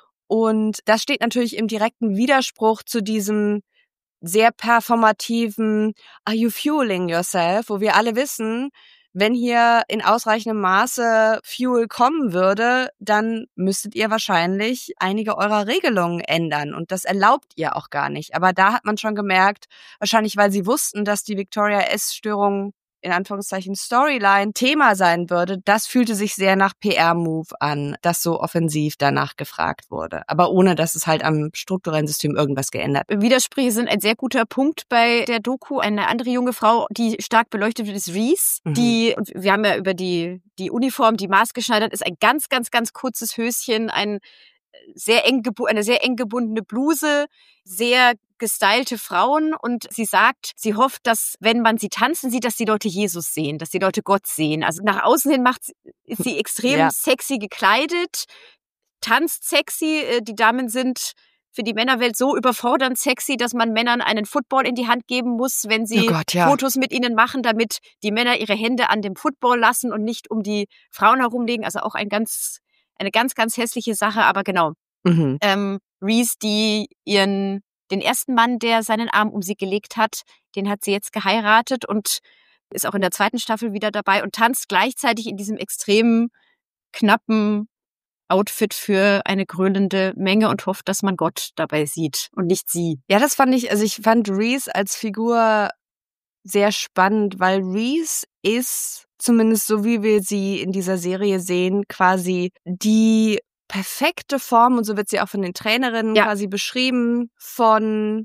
Und das steht natürlich im direkten Widerspruch zu diesem sehr performativen Are you fueling yourself, wo wir alle wissen, wenn hier in ausreichendem Maße Fuel kommen würde, dann müsstet ihr wahrscheinlich einige eurer Regelungen ändern und das erlaubt ihr auch gar nicht. Aber da hat man schon gemerkt, wahrscheinlich weil sie wussten, dass die Victoria-Essstörung in Anführungszeichen Storyline Thema sein würde, das fühlte sich sehr nach P R-Move an, dass so offensiv danach gefragt wurde. Aber ohne, dass es halt am strukturellen System irgendwas geändert wird.
Widersprüche sind ein sehr guter Punkt bei der Doku. Eine andere junge Frau, die stark beleuchtet wird, ist Reese.
Mhm.
Die, und wir haben ja über die, die Uniform, die maßgeschneidert ist, ein ganz, ganz, ganz kurzes Höschen, ein sehr eng gebu- eine sehr eng gebundene Bluse, sehr gestylte Frauen und sie sagt, sie hofft, dass wenn man sie tanzen sieht, dass die Leute Jesus sehen, dass die Leute Gott sehen. Also nach außen hin macht sie, ist sie extrem
Ja.
sexy gekleidet, tanzt sexy. Die Damen sind für die Männerwelt so überfordernd sexy, dass man Männern einen Football in die Hand geben muss, wenn sie
Oh Gott, ja.
Fotos mit ihnen machen, damit die Männer ihre Hände an dem Football lassen und nicht um die Frauen herumlegen. Also auch ein ganz, eine ganz, ganz hässliche Sache, aber genau.
Mhm.
Ähm, Reese, die ihren, den ersten Mann, der seinen Arm um sie gelegt hat, den hat sie jetzt geheiratet und ist auch in der zweiten Staffel wieder dabei und tanzt gleichzeitig in diesem extrem knappen Outfit für eine gröhlende Menge und hofft, dass man Gott dabei sieht und nicht sie.
Ja, das fand ich, also ich fand Reese als Figur sehr spannend, weil Reese ist, zumindest so wie wir sie in dieser Serie sehen, quasi die perfekte Form, und so wird sie auch von den Trainerinnen
Ja.
quasi beschrieben, von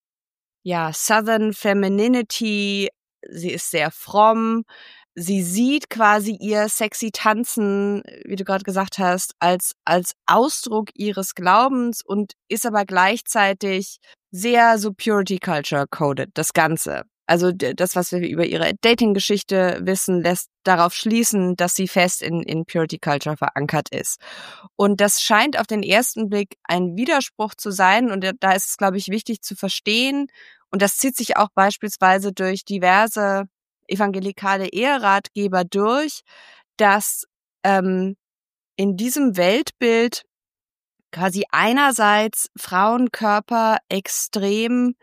ja, Southern Femininity. Sie ist sehr fromm. Sie sieht quasi ihr sexy Tanzen, wie du gerade gesagt hast, als als Ausdruck ihres Glaubens und ist aber gleichzeitig sehr so Purity Culture coded, das Ganze. Also das, was wir über ihre Dating-Geschichte wissen, lässt darauf schließen, dass sie fest in, in Purity Culture verankert ist. Und das scheint auf den ersten Blick ein Widerspruch zu sein. Und da ist es, glaube ich, wichtig zu verstehen. Und das zieht sich auch beispielsweise durch diverse evangelikale Eheratgeber durch, dass ähm, in diesem Weltbild quasi einerseits Frauenkörper extrem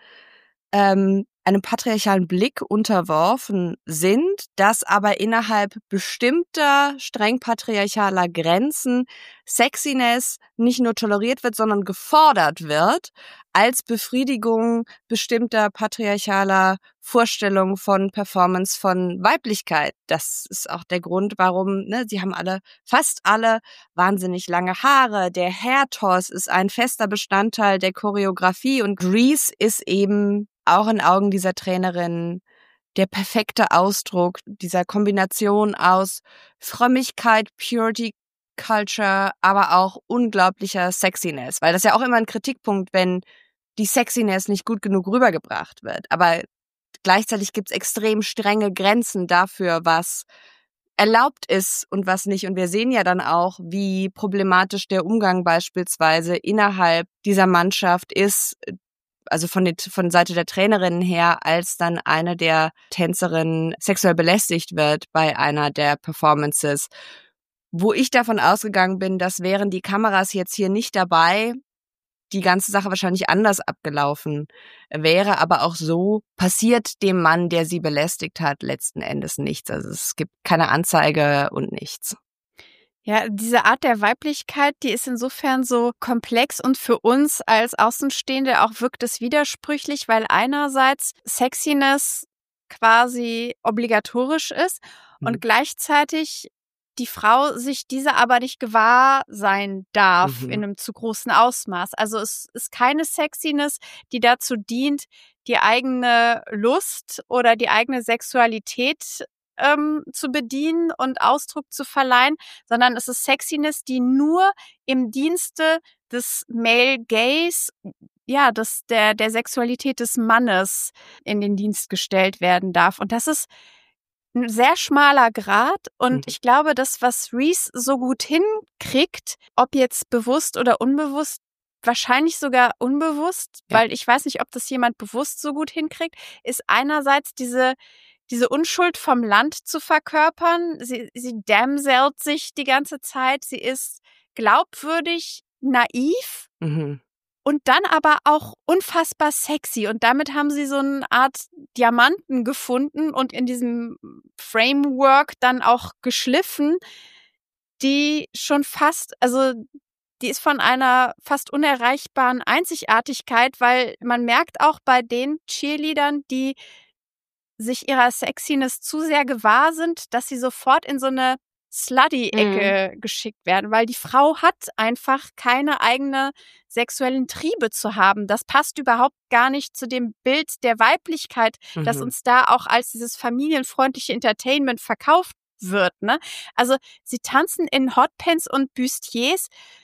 ähm, einem patriarchalen Blick unterworfen sind, dass aber innerhalb bestimmter streng patriarchaler Grenzen Sexiness nicht nur toleriert wird, sondern gefordert wird als Befriedigung bestimmter patriarchaler Vorstellungen von Performance, von Weiblichkeit. Das ist auch der Grund, warum, ne, sie haben alle, fast alle, wahnsinnig lange Haare. Der Hairtoss ist ein fester Bestandteil der Choreografie und Grease ist eben auch in Augen dieser Trainerin der perfekte Ausdruck dieser Kombination aus Frömmigkeit, Purity Culture, aber auch unglaublicher Sexiness. Weil das ist ja auch immer ein Kritikpunkt, wenn die Sexiness nicht gut genug rübergebracht wird. Aber gleichzeitig gibt es extrem strenge Grenzen dafür, was erlaubt ist und was nicht. Und wir sehen ja dann auch, wie problematisch der Umgang beispielsweise innerhalb dieser Mannschaft ist, also von, den, von Seite der Trainerinnen her, als dann eine der Tänzerinnen sexuell belästigt wird bei einer der Performances. Wo ich davon ausgegangen bin, dass wären die Kameras jetzt hier nicht dabei, die ganze Sache wahrscheinlich anders abgelaufen wäre, aber auch so passiert dem Mann, der sie belästigt hat, letzten Endes nichts. Also es gibt keine Anzeige und nichts.
Ja, diese Art der Weiblichkeit, die ist insofern so komplex und für uns als Außenstehende auch wirkt es widersprüchlich, weil einerseits Sexiness quasi obligatorisch ist mhm. und gleichzeitig die Frau sich dieser aber nicht gewahr sein darf mhm. in einem zu großen Ausmaß. Also es ist keine Sexiness, die dazu dient, die eigene Lust oder die eigene Sexualität ähm, zu bedienen und Ausdruck zu verleihen, sondern es ist Sexiness, die nur im Dienste des Male Gaze, ja, des, der, der Sexualität des Mannes in den Dienst gestellt werden darf. Und das ist ein sehr schmaler Grat und mhm. ich glaube, das, was Reese so gut hinkriegt, ob jetzt bewusst oder unbewusst, wahrscheinlich sogar unbewusst, ja. weil ich weiß nicht, ob das jemand bewusst so gut hinkriegt, ist einerseits diese diese Unschuld vom Land zu verkörpern. Sie, sie damselt sich die ganze Zeit, sie ist glaubwürdig, naiv mhm. und dann aber auch unfassbar sexy. Und damit haben sie so eine Art Diamanten gefunden und in diesem Framework dann auch geschliffen, die schon fast, also die ist von einer fast unerreichbaren Einzigartigkeit, weil man merkt auch bei den Cheerleadern, die sich ihrer Sexiness zu sehr gewahr sind, dass sie sofort in so eine Slutty-Ecke mhm. geschickt werden, weil die Frau hat einfach keine eigene sexuellen Triebe zu haben. Das passt überhaupt gar nicht zu dem Bild der Weiblichkeit, mhm. das uns da auch als dieses familienfreundliche Entertainment verkauft wird. Ne? Also sie tanzen in Hotpants und Bustiers,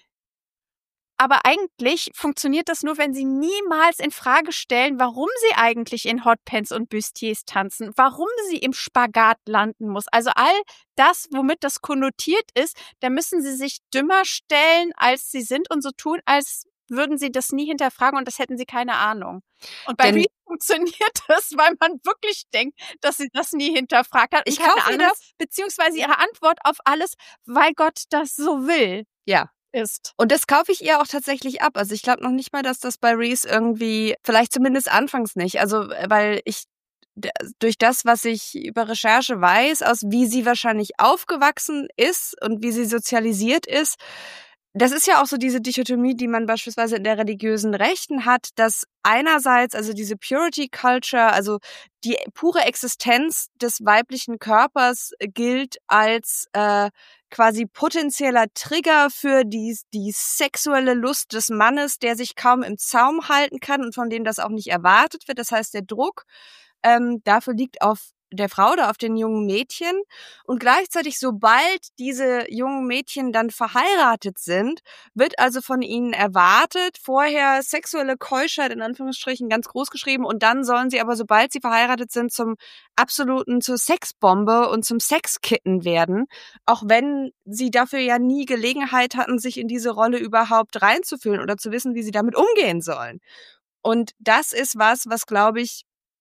aber eigentlich funktioniert das nur, wenn sie niemals in Frage stellen, warum sie eigentlich in Hotpants und Bustiers tanzen, warum sie im Spagat landen muss. Also all das, womit das konnotiert ist, da müssen sie sich dümmer stellen, als sie sind und so tun, als würden sie das nie hinterfragen und das hätten sie keine Ahnung. Und bei Reese funktioniert das, weil man wirklich denkt, dass sie das nie hinterfragt hat.
Ich kaufe das,
beziehungsweise ihre Antwort auf alles, weil Gott das so will.
Ja.
Ist.
Und das kaufe ich ihr auch tatsächlich ab. Also ich glaube noch nicht mal, dass das bei Reese irgendwie, vielleicht zumindest anfangs nicht. Also weil ich durch das, was ich über Recherche weiß, aus wie sie wahrscheinlich aufgewachsen ist und wie sie sozialisiert ist, das ist ja auch so diese Dichotomie, die man beispielsweise in der religiösen Rechten hat, dass einerseits also diese Purity Culture, also die pure Existenz des weiblichen Körpers gilt als äh, quasi potenzieller Trigger für die, die sexuelle Lust des Mannes, der sich kaum im Zaum halten kann und von dem das auch nicht erwartet wird. Das heißt, der Druck ähm, dafür liegt auf der Frau oder auf den jungen Mädchen. Und gleichzeitig, sobald diese jungen Mädchen dann verheiratet sind, wird also von ihnen erwartet, vorher sexuelle Keuschheit in Anführungsstrichen ganz groß geschrieben, und dann sollen sie aber, sobald sie verheiratet sind, zum absoluten, zur Sexbombe und zum Sexkitten werden, auch wenn sie dafür ja nie Gelegenheit hatten, sich in diese Rolle überhaupt reinzufühlen oder zu wissen, wie sie damit umgehen sollen. Und das ist was, was, glaube ich,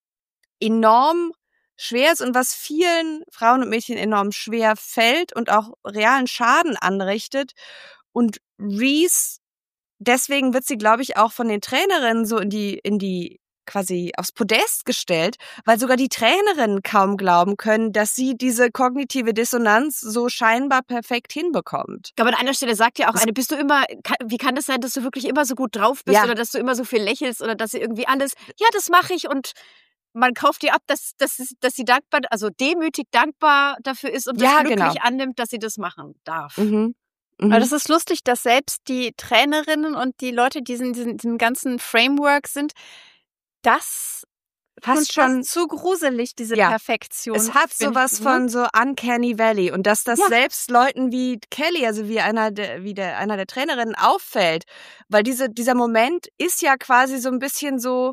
enorm schwer ist und was vielen Frauen und Mädchen enorm schwer fällt und auch realen Schaden anrichtet. Und Reese, deswegen wird sie, glaube ich, auch von den Trainerinnen so in die, in die, quasi aufs Podest gestellt, weil sogar die Trainerinnen kaum glauben können, dass sie diese kognitive Dissonanz so scheinbar perfekt hinbekommt.
Aber an einer Stelle sagt ja auch eine, bist du immer, wie kann das sein, dass du wirklich immer so gut drauf bist, ja, oder dass du immer so viel lächelst oder dass sie irgendwie alles, ja, das mache ich, und man kauft ihr ab, dass, dass, dass sie dankbar, also demütig dankbar dafür ist und das
ja,
glücklich
genau.
annimmt, dass sie das machen darf.
Mhm. Mhm.
Aber das ist lustig, dass selbst die Trainerinnen und die Leute, die in diesem, diesem ganzen Framework sind, das
fast schon
zu gruselig, diese
ja,
Perfektion.
Es hat
finden,
sowas
ne?
von so Uncanny Valley, und dass das
ja.
selbst Leuten wie Kelly, also wie einer der, wie der, einer der Trainerinnen auffällt, weil diese, dieser Moment ist ja quasi so ein bisschen so,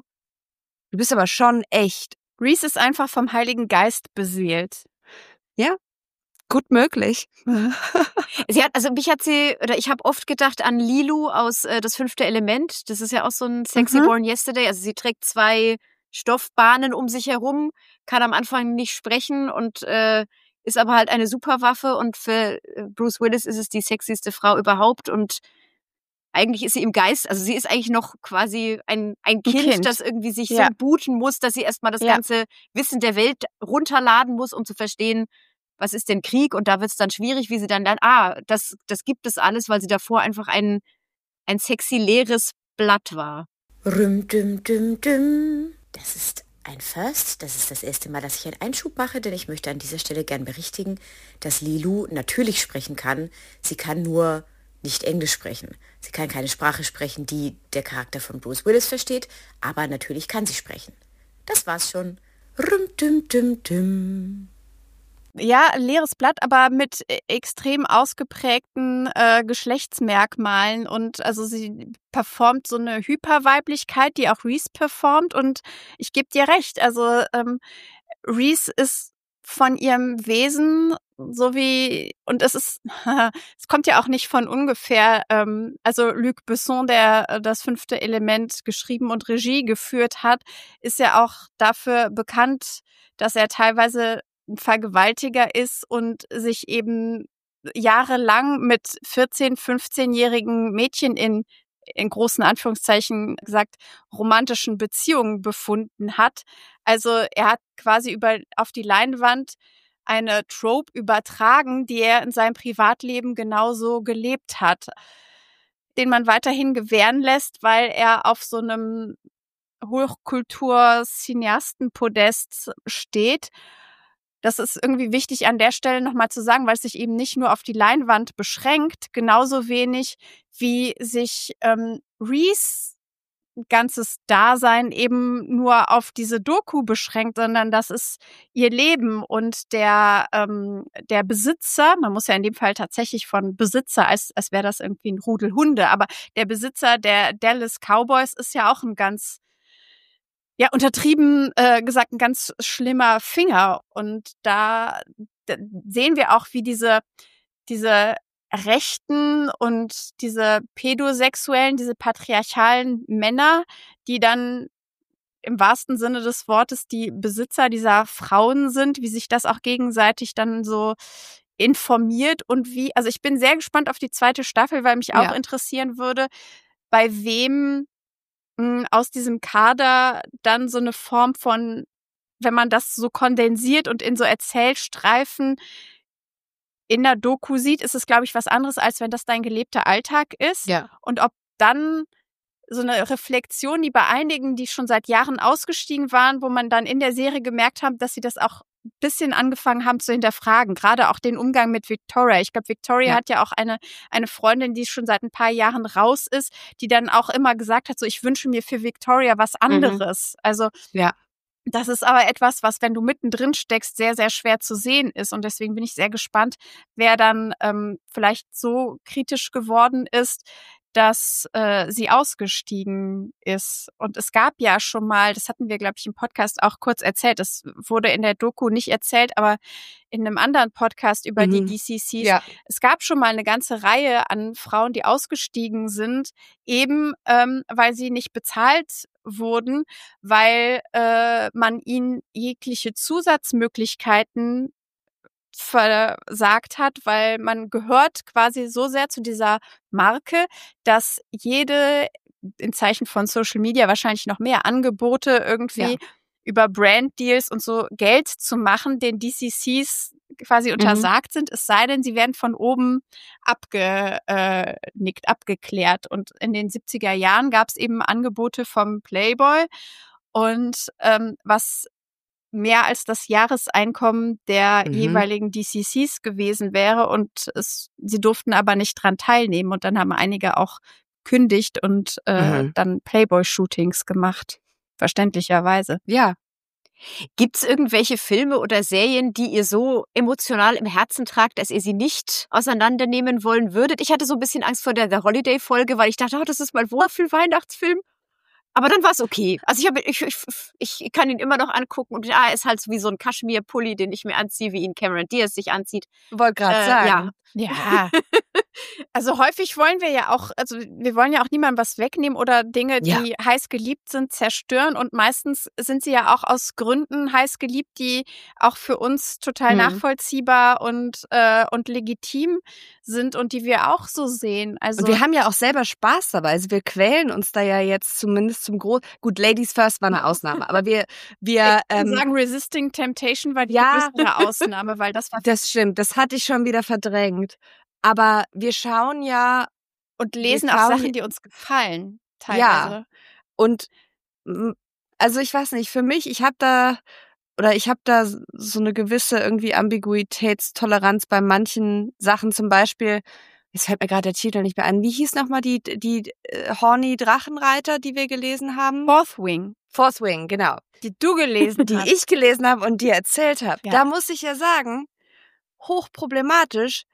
du bist aber schon echt.
Reese ist einfach vom Heiligen Geist beseelt.
Ja, gut möglich.
Sie hat, also mich hat sie, oder ich habe oft gedacht an Lilu aus äh, Das fünfte Element. Das ist ja auch so ein Sexy
Mhm.
Born Yesterday. Also sie trägt zwei Stoffbahnen um sich herum, kann am Anfang nicht sprechen und äh, ist aber halt eine Superwaffe, und für Bruce Willis ist es die sexyste Frau überhaupt, und eigentlich ist sie im Geist, also sie ist eigentlich noch quasi ein, ein kind,
Kind.
das irgendwie sich
Ja.
so booten muss, dass sie erstmal das
Ja.
ganze Wissen der Welt runterladen muss, um zu verstehen, was ist denn Krieg, und da wird es dann schwierig, wie sie dann lernt, ah, das, das gibt es alles, weil sie davor einfach ein, ein sexy leeres Blatt war.
Rüm, düm, düm, düm. Das ist ein First. Das ist das erste Mal, dass ich einen Einschub mache, denn ich möchte an dieser Stelle gern berichtigen, dass Lilu natürlich sprechen kann. Sie kann nur nicht Englisch sprechen. Sie kann keine Sprache sprechen, die der Charakter von Bruce Willis versteht, aber natürlich kann sie sprechen. Das war's schon. Rüm, düm, düm, düm.
Ja, leeres Blatt, aber mit extrem ausgeprägten äh, Geschlechtsmerkmalen, und also sie performt so eine Hyperweiblichkeit, die auch Reese performt, und ich gebe dir recht, also ähm, Reese ist von ihrem Wesen so wie, und es ist, es kommt ja auch nicht von ungefähr, ähm, also Luc Besson, der äh, das fünfte Element geschrieben und Regie geführt hat, ist ja auch dafür bekannt, dass er teilweise ein Vergewaltiger ist und sich eben jahrelang mit vierzehn-, fünfzehnjährigen Mädchen in, in großen Anführungszeichen gesagt, romantischen Beziehungen befunden hat. Also er hat quasi über auf die Leinwand eine Trope übertragen, die er in seinem Privatleben genauso gelebt hat, den man weiterhin gewähren lässt, weil er auf so einem Hochkultur-Cineasten-Podest steht. Das ist irgendwie wichtig an der Stelle nochmal zu sagen, weil es sich eben nicht nur auf die Leinwand beschränkt, genauso wenig wie sich ähm, Reese ganzes Dasein eben nur auf diese Doku beschränkt, sondern das ist ihr Leben, und der ähm, der Besitzer, man muss ja in dem Fall tatsächlich von Besitzer, als als wäre das irgendwie ein Rudel Hunde, aber der Besitzer der Dallas Cowboys ist ja auch ein ganz, ja, untertrieben äh, gesagt, ein ganz schlimmer Finger, und da, da sehen wir auch, wie diese diese Rechten und diese pädosexuellen, diese patriarchalen Männer, die dann im wahrsten Sinne des Wortes die Besitzer dieser Frauen sind, wie sich das auch gegenseitig dann so informiert, und wie, also ich bin sehr gespannt auf die zweite Staffel, weil mich auch
Ja.
interessieren würde, bei wem mh, aus diesem Kader dann so eine Form von, wenn man das so kondensiert und in so Erzählstreifen in der Doku sieht, ist es, glaube ich, was anderes, als wenn das dein gelebter Alltag ist.
Ja.
Und ob dann so eine Reflexion, die bei einigen, die schon seit Jahren ausgestiegen waren, wo man dann in der Serie gemerkt hat, dass sie das auch ein bisschen angefangen haben zu hinterfragen, gerade auch den Umgang mit Victoria. Ich glaube, Victoria
Ja.
hat ja auch eine eine Freundin, die schon seit ein paar Jahren raus ist, die dann auch immer gesagt hat, so, ich wünsche mir für Victoria was anderes. Also
Ja.
Das ist aber etwas, was, wenn du mittendrin steckst, sehr, sehr schwer zu sehen ist. Und deswegen bin ich sehr gespannt, wer dann ähm, vielleicht so kritisch geworden ist, dass äh, sie ausgestiegen ist. Und es gab ja schon mal, das hatten wir, glaube ich, im Podcast auch kurz erzählt, das wurde in der Doku nicht erzählt, aber in einem anderen Podcast über
Mhm.
die D C Cs,
Ja.
es gab schon mal eine ganze Reihe an Frauen, die ausgestiegen sind, eben ähm, weil sie nicht bezahlt wurden, weil äh, man ihnen jegliche Zusatzmöglichkeiten versagt hat, weil man gehört quasi so sehr zu dieser Marke, dass jede, in Zeichen von Social Media wahrscheinlich noch mehr Angebote irgendwie
Ja.
über Brand-Deals und so Geld zu machen, den D C Cs quasi untersagt sind, es sei denn, sie werden von oben abgenickt, abgeklärt. Und in den siebziger Jahren gab es eben Angebote vom Playboy und ähm, was mehr als das Jahreseinkommen der
Mhm.
jeweiligen D C Cs gewesen wäre und es, sie durften aber nicht dran teilnehmen und dann haben einige auch kündigt und äh,
Mhm.
dann Playboy-Shootings gemacht, verständlicherweise.
Ja.
Gibt's irgendwelche Filme oder Serien, die ihr so emotional im Herzen tragt, dass ihr sie nicht auseinandernehmen wollen würdet? Ich hatte so ein bisschen Angst vor der The Holiday-Folge, weil ich dachte, oh, das ist mein Wohlfühl-Weihnachtsfilm. Aber dann war es okay. Also ich, hab, ich, ich, ich kann ihn immer noch angucken und ja, er ist halt so wie so ein Kaschmir-Pulli, den ich mir anziehe, wie ihn Cameron Diaz sich anzieht.
Wollte gerade
Äh,
sagen.
ja.
Ja. Also häufig wollen wir ja auch, also wir wollen ja auch niemandem was wegnehmen oder Dinge,
Ja.
die heiß geliebt sind, zerstören. Und meistens sind sie ja auch aus Gründen heiß geliebt, die auch für uns total
Mhm.
nachvollziehbar und, äh, und legitim sind und die wir auch so sehen. Also
Und wir haben ja auch selber Spaß dabei. Also wir quälen uns da ja jetzt zumindest zum Groß... Gut, Ladies First war eine Ausnahme, aber wir... wir
ich würde
ähm,
sagen, Resisting Temptation war die
ja.
größere Ausnahme, weil das war
das stimmt, das hatte ich schon wieder verdrängt. Aber wir schauen ja...
und lesen
wir
auch
schauen-
Sachen, die uns gefallen,
Ja.
teilweise.
Und mm, also ich weiß nicht, für mich, ich habe da... Oder ich habe da so eine gewisse irgendwie Ambiguitätstoleranz bei manchen Sachen. Zum Beispiel, jetzt fällt mir gerade der Titel nicht mehr ein. Wie hieß nochmal die, die äh, Horny Drachenreiter, die wir gelesen haben?
Fourth Wing,
Fourth Wing, genau.
die du gelesen
Die
hast.
ich gelesen habe und dir erzählt habe.
Ja.
Da muss ich ja sagen, hochproblematisch.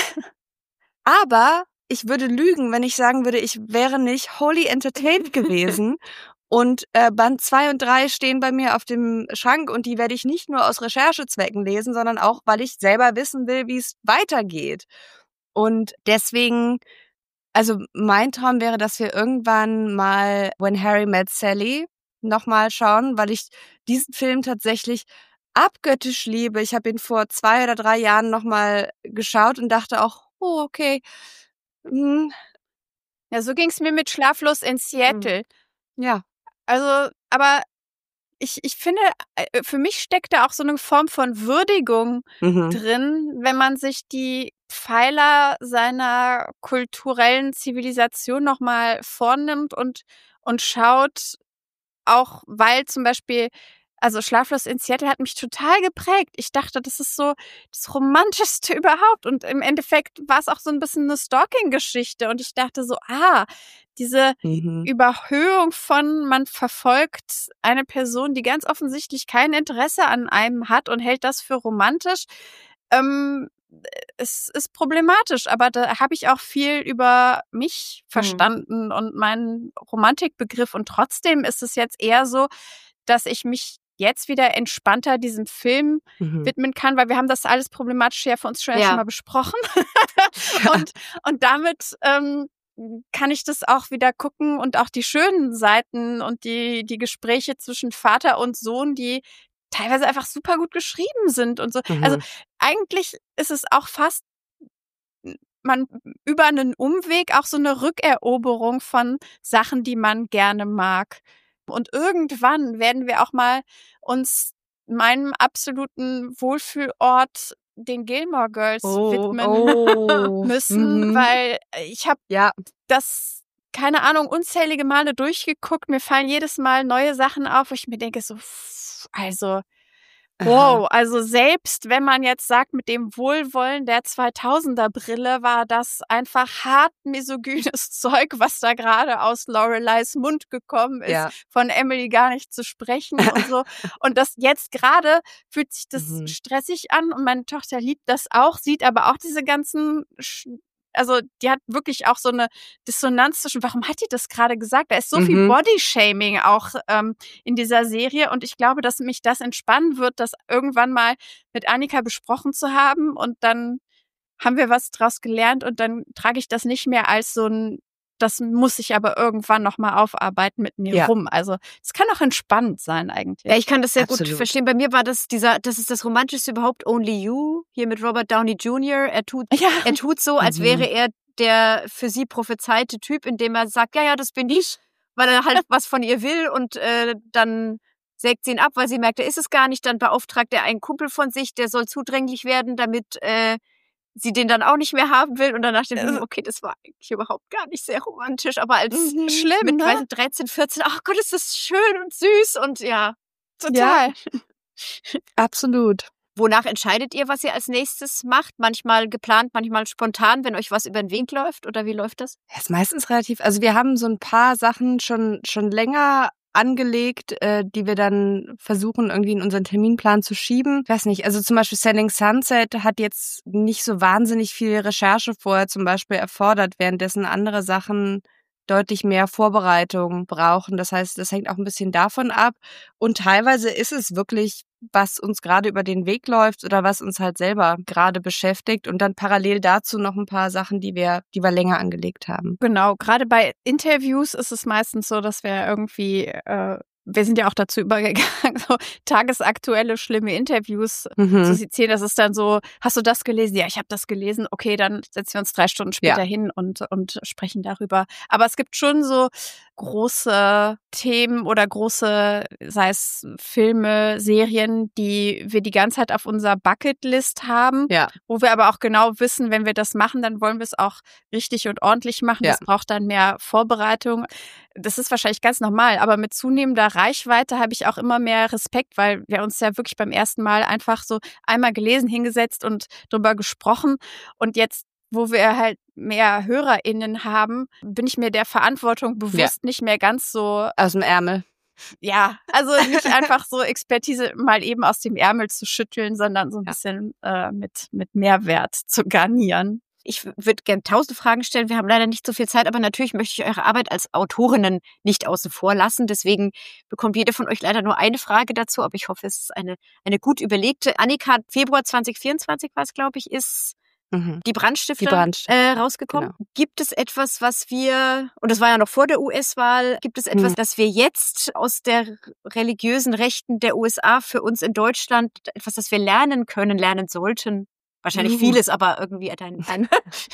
Aber ich würde lügen, wenn ich sagen würde, ich wäre nicht wholly entertained gewesen. Und äh, Band zwei und drei stehen bei mir auf dem Schrank und die werde ich nicht nur aus Recherchezwecken lesen, sondern auch, weil ich selber wissen will, wie es weitergeht. Und deswegen, also mein Traum wäre, dass wir irgendwann mal When Harry Met Sally nochmal schauen, weil ich diesen Film tatsächlich abgöttisch liebe. Ich habe ihn vor zwei oder drei Jahren nochmal geschaut und dachte auch, oh, okay. Hm,
Ja, so ging's mir mit Schlaflos in Seattle.
ja.
Also, aber ich, ich finde, äh, für mich steckt da auch so eine Form von Würdigung
Mhm.
drin, wenn man sich die Pfeiler seiner kulturellen Zivilisation nochmal vornimmt und, und schaut, auch weil zum Beispiel, also Schlaflos in Seattle hat mich total geprägt. Ich dachte, das ist so das Romantischste überhaupt. Und im Endeffekt war es auch so ein bisschen eine Stalking-Geschichte. Und ich dachte so, ah, diese
Mhm.
Überhöhung von, man verfolgt eine Person, die ganz offensichtlich kein Interesse an einem hat und hält das für romantisch. Ähm, es ist problematisch, aber da habe ich auch viel über mich verstanden und meinen Romantikbegriff. Und trotzdem ist es jetzt eher so, dass ich mich jetzt wieder entspannter diesem Film
Mhm.
widmen kann, weil wir haben das alles Problematische ja für uns schon,
Ja.
schon mal besprochen. und, und damit ähm, kann ich das auch wieder gucken und auch die schönen Seiten und die, die Gespräche zwischen Vater und Sohn, die teilweise einfach super gut geschrieben sind und so.
Mhm.
Also eigentlich ist es auch fast man über einen Umweg auch so eine Rückeroberung von Sachen, die man gerne mag. Und irgendwann werden wir auch mal uns meinem absoluten Wohlfühlort, den Gilmore Girls,
Oh,
widmen
oh.
müssen,
Mhm.
weil ich habe
Ja.
das, keine Ahnung, unzählige Male durchgeguckt. Mir fallen jedes Mal neue Sachen auf, wo ich mir denke, so, pff, also Wow, also selbst wenn man jetzt sagt, mit dem Wohlwollen der zweitausender-Brille war das einfach hart misogynes Zeug, was da gerade aus Loreleis Mund gekommen ist,
Ja.
von Emily gar nicht zu sprechen und so. Und das jetzt gerade fühlt sich das
Mhm.
stressig an und meine Tochter liebt das auch, sieht aber auch diese ganzen... Sch- Also die hat wirklich auch so eine Dissonanz zwischen, warum hat die das gerade gesagt? Da ist so viel
Mhm.
Bodyshaming auch ähm, in dieser Serie und ich glaube, dass mich das entspannen wird, das irgendwann mal mit Annika besprochen zu haben und dann haben wir was draus gelernt und dann trage ich das nicht mehr als so ein, das muss ich aber irgendwann nochmal aufarbeiten mit mir
Ja.
rum. Also es kann auch entspannend sein eigentlich.
Ja, ich kann das sehr
Absolut.
gut verstehen. Bei mir war das dieser, das ist das Romantischste überhaupt, Only You, hier mit Robert Downey Junior Er tut,
Ja.
er tut so, als
Mhm.
wäre er der für sie prophezeite Typ, indem er sagt, ja, ja, das bin ich, weil er halt was von ihr will und äh, dann sägt sie ihn ab, weil sie merkt, er ist es gar nicht. Dann beauftragt er einen Kumpel von sich, der soll zudringlich werden, damit äh, sie den dann auch nicht mehr haben will. Und dann dachte ich mir, okay, das war eigentlich überhaupt gar nicht sehr romantisch, aber als
Mhm. Schlimm,
mit
ne?
weiß nicht, dreizehn, vierzehn, ach Gott, ist das schön und süß und ja.
Total.
Absolut.
Wonach entscheidet ihr, was ihr als nächstes macht? Manchmal geplant, manchmal spontan, wenn euch was über den Weg läuft? Oder wie läuft das?
Ja, ist meistens relativ, also wir haben so ein paar Sachen schon schon länger angelegt, äh, die wir dann versuchen irgendwie in unseren Terminplan zu schieben. Ich weiß nicht, also zum Beispiel Selling Sunset hat jetzt nicht so wahnsinnig viel Recherche vorher zum Beispiel erfordert, währenddessen andere Sachen deutlich mehr Vorbereitung brauchen. Das heißt, das hängt auch ein bisschen davon ab. Und teilweise ist es wirklich, was uns gerade über den Weg läuft oder was uns halt selber gerade beschäftigt. Und dann parallel dazu noch ein paar Sachen, die wir, die wir länger angelegt haben.
Genau, gerade bei Interviews ist es meistens so, dass wir irgendwie, äh, wir sind ja auch dazu übergegangen, so tagesaktuelle, schlimme Interviews
Mhm.
zu sezieren. Das ist dann so, hast du das gelesen? Ja, ich habe das gelesen. Okay, dann setzen wir uns drei Stunden später
Ja.
hin und, und sprechen darüber. Aber es gibt schon so große Themen oder große, sei es Filme, Serien, die wir die ganze Zeit auf unserer Bucketlist haben,
Ja.
wo wir aber auch genau wissen, wenn wir das machen, dann wollen wir es auch richtig und ordentlich machen.
Ja.
Das braucht dann mehr Vorbereitung. Das ist wahrscheinlich ganz normal, aber mit zunehmender Reichweite habe ich auch immer mehr Respekt, weil wir uns ja wirklich beim ersten Mal einfach so einmal gelesen, hingesetzt und drüber gesprochen und jetzt, wo wir halt mehr HörerInnen haben, bin ich mir der Verantwortung bewusst
Ja.
nicht mehr ganz so,
Aus dem Ärmel.
ja, also nicht einfach so Expertise mal eben aus dem Ärmel zu schütteln, sondern so ein
Ja.
bisschen äh, mit, mit Mehrwert zu garnieren.
Ich würde gerne tausend Fragen stellen. Wir haben leider nicht so viel Zeit, aber natürlich möchte ich eure Arbeit als Autorinnen nicht außen vor lassen. Deswegen bekommt jede von euch leider nur eine Frage dazu, aber ich hoffe, es ist eine, eine gut überlegte. Annika, Februar zwanzig vierundzwanzig war es, glaube ich, ist
Mhm.
die Brandstifter
Die Brandstifter,
äh, rausgekommen.
genau.
Gibt es etwas, was wir, und das war ja noch vor der U S-Wahl, gibt es etwas,
Mhm.
das wir jetzt aus der religiösen Rechten der U S A für uns in Deutschland, etwas, das wir lernen können, lernen sollten? Wahrscheinlich
Uh.
vieles, aber irgendwie ein, ein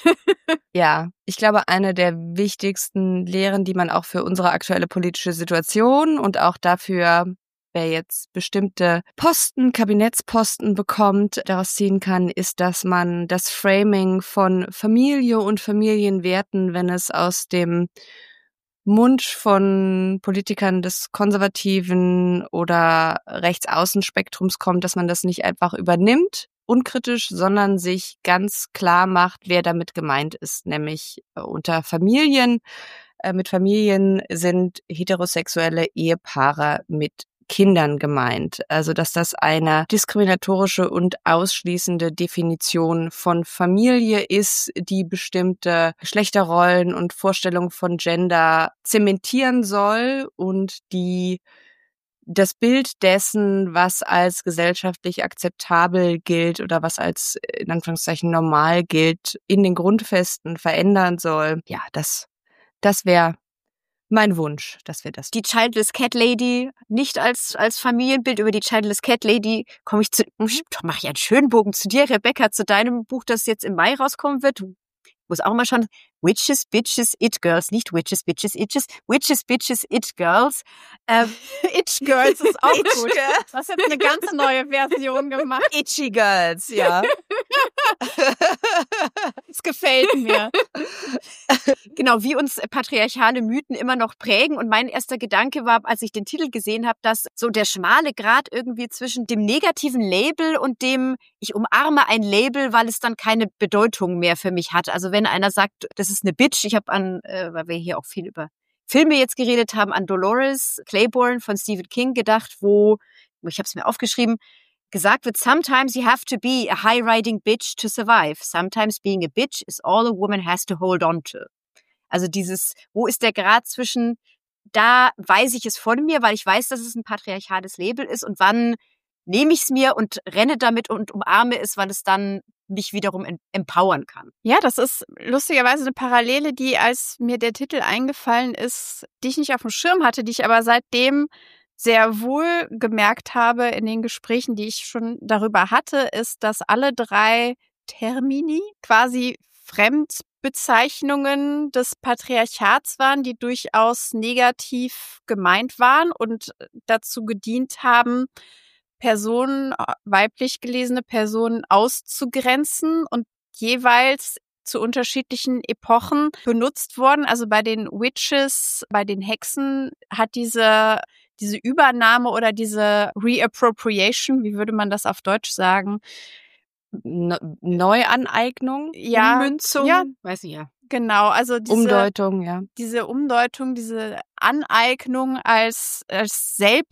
Ja, ich glaube, eine der wichtigsten Lehren, die man auch für unsere aktuelle politische Situation und auch dafür, wer jetzt bestimmte Posten, Kabinettsposten bekommt, daraus ziehen kann, ist, dass man das Framing von Familie und Familienwerten, wenn es aus dem Mund von Politikern des konservativen oder Rechtsaußenspektrums kommt, dass man das nicht einfach übernimmt, unkritisch, sondern sich ganz klar macht, wer damit gemeint ist, nämlich äh, unter Familien. Äh, mit Familien sind heterosexuelle Ehepaare mit Kindern gemeint. Also, dass das eine diskriminatorische und ausschließende Definition von Familie ist, die bestimmte Geschlechterrollen und Vorstellungen von Gender zementieren soll und die das Bild dessen, was als gesellschaftlich akzeptabel gilt oder was als in Anführungszeichen normal gilt, in den Grundfesten verändern soll. Ja, das, das wäre mein Wunsch, dass wir das.
die Childless Cat Lady nicht als als Familienbild. Über die Childless Cat Lady komme ich zu, doch mache ich einen schönen Bogen zu dir, Rebecca, zu deinem Buch, das jetzt im Mai rauskommen wird. Du musst auch mal schauen. Witches, Bitches, It Girls, nicht Witches, Bitches, Itches, Witches, Bitches, It Girls. Ähm,
Itch Girls ist auch
Itch
gut.
Girls.
Du hast jetzt eine ganz neue Version gemacht.
Itchy Girls, ja.
Das gefällt mir.
Genau, wie uns patriarchale Mythen immer noch prägen. Und mein erster Gedanke war, als ich den Titel gesehen habe, dass so der schmale Grat irgendwie zwischen dem negativen Label und dem, ich umarme ein Label, weil es dann keine Bedeutung mehr für mich hat. Also wenn einer sagt, das ist eine Bitch, ich habe an, äh, weil wir hier auch viel über Filme jetzt geredet haben, an Dolores Claiborne von Stephen King gedacht, wo, ich habe es mir aufgeschrieben, gesagt wird, sometimes you have to be a high-riding bitch to survive. Sometimes being a bitch is all a woman has to hold on to. Also dieses, wo ist der Grad zwischen, da weiß ich es von mir, weil ich weiß, dass es ein patriarchales Label ist, und wann nehme ich es mir und renne damit und umarme es, weil es dann mich wiederum empowern kann.
Ja, das ist lustigerweise eine Parallele, die, als mir der Titel eingefallen ist, die ich nicht auf dem Schirm hatte, die ich aber seitdem sehr wohl gemerkt habe in den Gesprächen, die ich schon darüber hatte, ist, dass alle drei Termini quasi Fremdbezeichnungen des Patriarchats waren, die durchaus negativ gemeint waren und dazu gedient haben, Personen, weiblich gelesene Personen auszugrenzen und jeweils zu unterschiedlichen Epochen benutzt worden. Also bei den Witches, bei den Hexen hat diese diese Übernahme oder diese Reappropriation, wie würde man das auf Deutsch sagen?
Ne- Neuaneignung,
Ja,
Ummünzung,
ja.
Weiß ich ja.
Genau, also diese
Umdeutung, ja.
diese Umdeutung, diese Aneignung als, als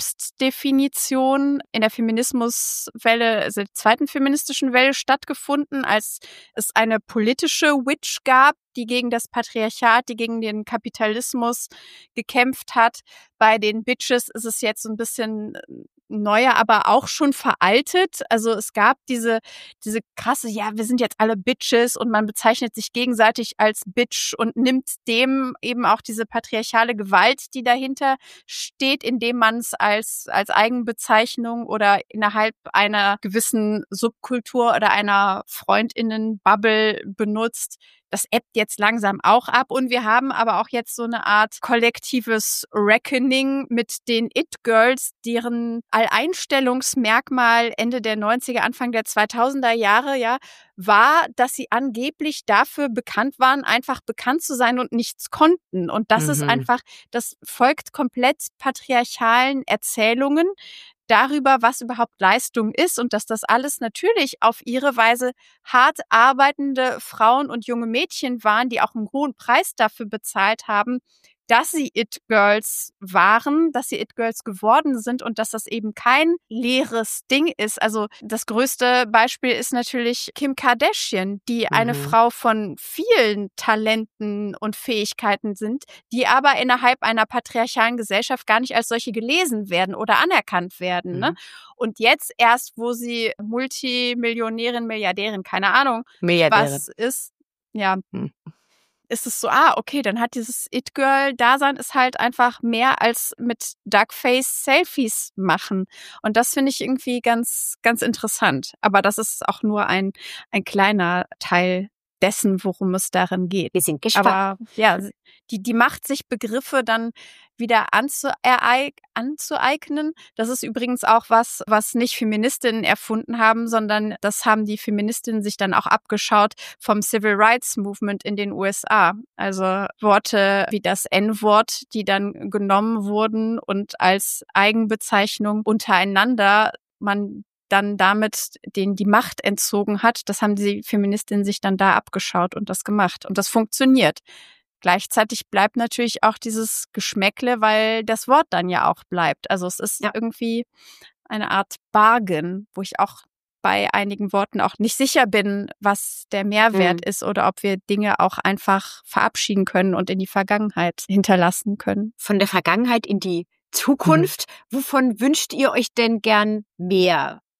Selbstdefinition in der Feminismuswelle, also der zweiten feministischen Welle stattgefunden, als es eine politische Witch gab, die gegen das Patriarchat, die gegen den Kapitalismus gekämpft hat. Bei den Bitches ist es jetzt so ein bisschen neuer, aber auch schon veraltet. Also es gab diese diese krasse, ja, wir sind jetzt alle Bitches, und man bezeichnet sich gegenseitig als Bitch und nimmt dem eben auch diese patriarchale Gewalt, die dahinter steht, indem man es als als Eigenbezeichnung oder innerhalb einer gewissen Subkultur oder einer Freundinnen-Bubble benutzt. Das ebbt jetzt langsam auch ab, und wir haben aber auch jetzt so eine Art kollektives Reckoning mit den It-Girls, deren Alleinstellungsmerkmal Ende der neunziger, Anfang der zweitausender Jahre ja war, dass sie angeblich dafür bekannt waren, einfach bekannt zu sein und nichts konnten. Und das
Mhm.
ist einfach, das folgt komplett patriarchalen Erzählungen darüber, was überhaupt Leistung ist, und dass das alles natürlich auf ihre Weise hart arbeitende Frauen und junge Mädchen waren, die auch einen hohen Preis dafür bezahlt haben, dass sie It-Girls waren, dass sie It-Girls geworden sind, und dass das eben kein leeres Ding ist. Also das größte Beispiel ist natürlich Kim Kardashian, die eine
Mhm.
Frau von vielen Talenten und Fähigkeiten sind, die aber innerhalb einer patriarchalen Gesellschaft gar nicht als solche gelesen werden oder anerkannt werden.
Mhm.
Ne? Und jetzt erst, wo sie Multimillionärin, Milliardärin, keine Ahnung,
Milliardärin.
was ist, ja,
Hm.
ist es so, ah, okay, dann hat dieses It-Girl-Dasein ist halt einfach mehr als mit Duckface-Selfies machen. Und das finde ich irgendwie ganz, ganz interessant. Aber das ist auch nur ein, ein kleiner Teil dessen, worum es darin geht.
Wir sind gespannt.
Aber ja, die, die Macht, sich Begriffe dann wieder anzueig- anzueignen, das ist übrigens auch was, was nicht Feministinnen erfunden haben, sondern das haben die Feministinnen sich dann auch abgeschaut vom Civil Rights Movement in den U S A. Also Worte wie das En-Wort, die dann genommen wurden und als Eigenbezeichnung untereinander man dann damit denen die Macht entzogen hat, das haben die Feministinnen sich dann da abgeschaut und das gemacht. Und das funktioniert. Gleichzeitig bleibt natürlich auch dieses Geschmäckle, weil das Wort dann ja auch bleibt. Also es ist
Ja.
irgendwie eine Art Bargain, wo ich auch bei einigen Worten auch nicht sicher bin, was der Mehrwert
Mhm.
ist oder ob wir Dinge auch einfach verabschieden können und in die Vergangenheit hinterlassen können.
Von der Vergangenheit in die Zukunft. Wovon wünscht ihr euch denn gern mehr?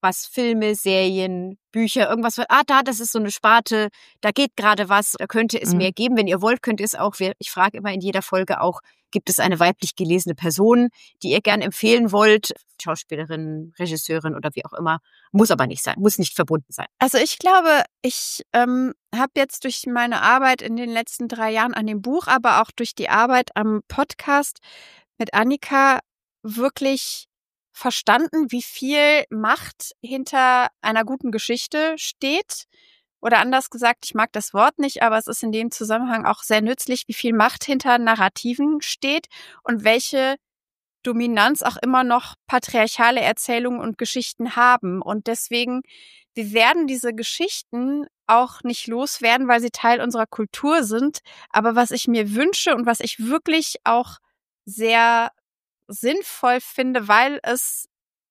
was Filme, Serien, Bücher, irgendwas, ah, da, das ist so eine Sparte, da geht gerade was, da könnte es
Mhm.
mehr geben. Wenn ihr wollt, könnt ihr es auch, wir- ich frage immer in jeder Folge auch, gibt es eine weiblich gelesene Person, die ihr gern empfehlen wollt? Schauspielerin, Regisseurin oder wie auch immer. Muss aber nicht sein, muss nicht verbunden sein.
Also ich glaube, ich ähm, habe jetzt durch meine Arbeit in den letzten drei Jahren an dem Buch, aber auch durch die Arbeit am Podcast mit Annika wirklich verstanden, wie viel Macht hinter einer guten Geschichte steht. Oder anders gesagt, ich mag das Wort nicht, aber es ist in dem Zusammenhang auch sehr nützlich, wie viel Macht hinter Narrativen steht und welche Dominanz auch immer noch patriarchale Erzählungen und Geschichten haben. Und deswegen, wir werden diese Geschichten auch nicht loswerden, weil sie Teil unserer Kultur sind. Aber was ich mir wünsche und was ich wirklich auch sehr sinnvoll finde, weil es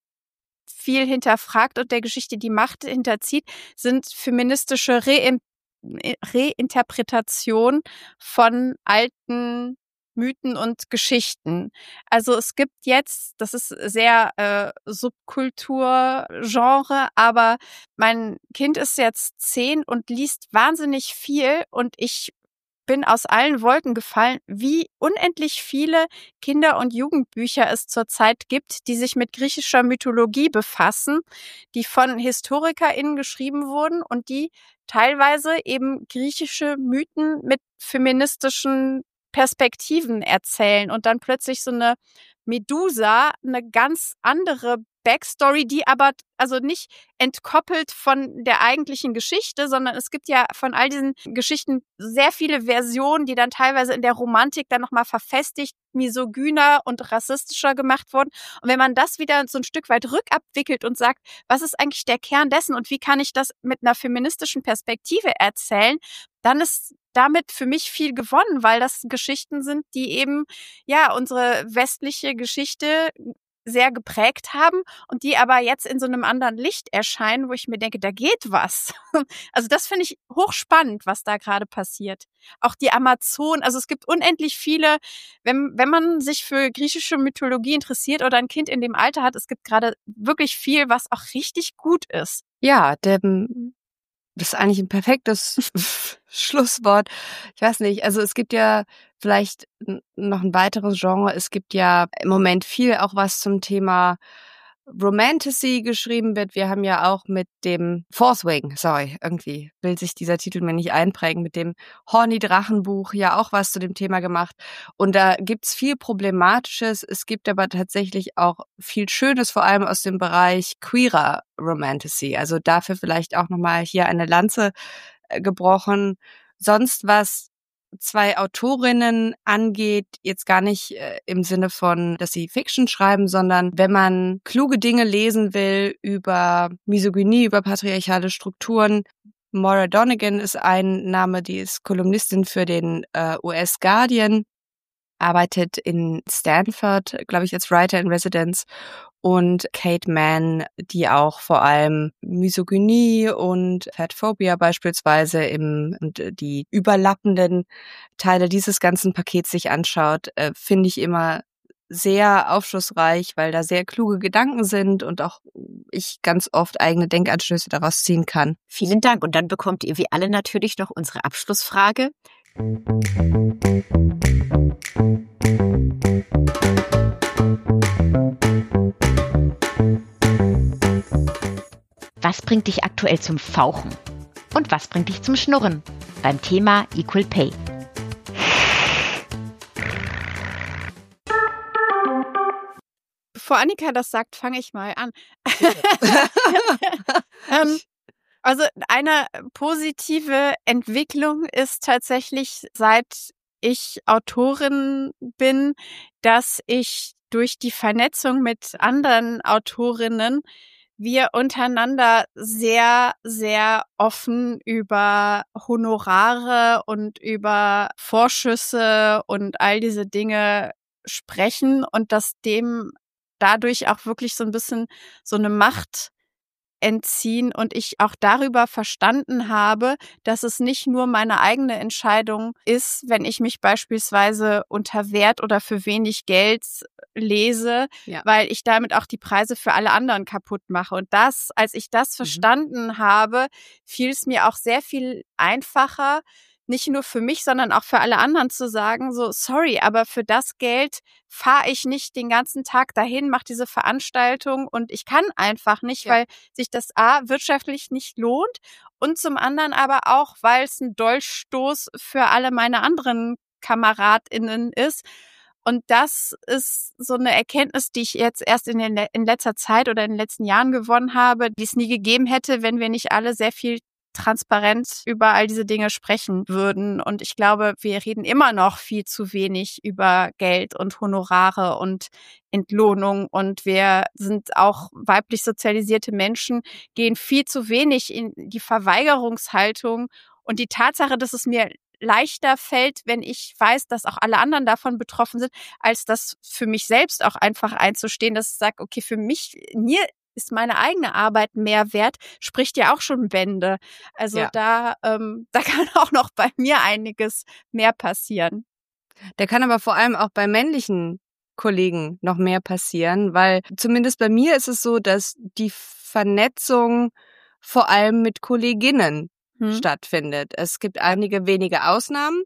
viel hinterfragt und der Geschichte die Macht hinterzieht, sind feministische Rein- Reinterpretationen von alten Mythen und Geschichten. Also es gibt jetzt, das ist sehr äh, Subkulturgenre, aber mein Kind ist jetzt zehn und liest wahnsinnig viel und ich bin aus allen Wolken gefallen, wie unendlich viele Kinder- und Jugendbücher es zurzeit gibt, die sich mit griechischer Mythologie befassen, die von HistorikerInnen geschrieben wurden und die teilweise eben griechische Mythen mit feministischen Perspektiven erzählen und dann plötzlich so eine Medusa, eine ganz andere Backstory, die aber also nicht entkoppelt von der eigentlichen Geschichte, sondern es gibt ja von all diesen Geschichten sehr viele Versionen, die dann teilweise in der Romantik dann nochmal verfestigt, misogyner und rassistischer gemacht wurden. Und wenn man das wieder so ein Stück weit rückabwickelt und sagt, was ist eigentlich der Kern dessen und wie kann ich das mit einer feministischen Perspektive erzählen, dann ist damit für mich viel gewonnen, weil das Geschichten sind, die eben ja unsere westliche Geschichte sehr geprägt haben und die aber jetzt in so einem anderen Licht erscheinen, wo ich mir denke, da geht was. Also das finde ich hochspannend, was da gerade passiert. Auch die Amazonen, also es gibt unendlich viele, wenn, wenn man sich für griechische Mythologie interessiert oder ein Kind in dem Alter hat, es gibt gerade wirklich viel, was auch richtig gut ist.
Ja, der, das ist eigentlich ein perfektes Schlusswort. Ich weiß nicht, also es gibt ja vielleicht noch ein weiteres Genre. Es gibt ja im Moment viel auch was zum Thema Romantasy geschrieben wird. Wir haben ja auch mit dem Fourth Wing, sorry, irgendwie will sich dieser Titel mir nicht einprägen, mit dem Horny Drachenbuch ja auch was zu dem Thema gemacht. Und da gibt's viel Problematisches. Es gibt aber tatsächlich auch viel Schönes, vor allem aus dem Bereich queerer Romantasy. Also dafür vielleicht auch nochmal hier eine Lanze äh, gebrochen. Sonst was zwei Autorinnen angeht, jetzt gar nicht äh, im Sinne von, dass sie Fiction schreiben, sondern wenn man kluge Dinge lesen will über Misogynie, über patriarchale Strukturen. Maura Donegan ist ein Name, die ist Kolumnistin für den äh, U S Guardian, arbeitet in Stanford, glaube ich, als Writer in Residence. Und Kate Mann, die auch vor allem Misogynie und Fatphobia beispielsweise im, und die überlappenden Teile dieses ganzen Pakets sich anschaut, äh, finde ich immer sehr aufschlussreich, weil da sehr kluge Gedanken sind und auch ich ganz oft eigene Denkanstöße daraus ziehen kann.
Vielen Dank. Und dann bekommt ihr wie alle natürlich noch unsere Abschlussfrage. Was bringt dich aktuell zum Fauchen? Und was bringt dich zum Schnurren? Beim Thema Equal Pay.
Bevor Annika das sagt, fange ich mal an. ähm, also eine positive Entwicklung ist tatsächlich, seit ich Autorin bin, dass ich durch die Vernetzung mit anderen Autorinnen wir untereinander sehr, sehr offen über Honorare und über Vorschüsse und all diese Dinge sprechen und dass dem dadurch auch wirklich so ein bisschen so eine Macht entziehen und ich auch darüber verstanden habe, dass es nicht nur meine eigene Entscheidung ist, wenn ich mich beispielsweise unter Wert oder für wenig Geld lese, ja. weil ich damit auch die Preise für alle anderen kaputt mache. Und das, als ich das mhm. verstanden habe, fiel es mir auch sehr viel einfacher, nicht nur für mich, sondern auch für alle anderen zu sagen, so, sorry, aber für das Geld fahre ich nicht den ganzen Tag dahin, mache diese Veranstaltung und ich kann einfach nicht, ja. weil sich das A, wirtschaftlich nicht lohnt und zum anderen aber auch, weil es ein Dolchstoß für alle meine anderen KameradInnen ist. Und das ist so eine Erkenntnis, die ich jetzt erst in, den, in letzter Zeit oder in den letzten Jahren gewonnen habe, die es nie gegeben hätte, wenn wir nicht alle sehr viel transparent über all diese Dinge sprechen würden. Und ich glaube, wir reden immer noch viel zu wenig über Geld und Honorare und Entlohnung. Und wir sind auch weiblich sozialisierte Menschen, gehen viel zu wenig in die Verweigerungshaltung. Und die Tatsache, dass es mir leichter fällt, wenn ich weiß, dass auch alle anderen davon betroffen sind, als das für mich selbst auch einfach einzustehen, dass ich sage, okay, für mich, mir ist meine eigene Arbeit mehr wert, spricht ja auch schon Bände. Also ja. da, ähm, da kann auch noch bei mir einiges mehr passieren.
Da kann aber vor allem auch bei männlichen Kollegen noch mehr passieren, weil zumindest bei mir ist es so, dass die Vernetzung vor allem mit Kolleginnen hm. stattfindet. Es gibt einige wenige Ausnahmen,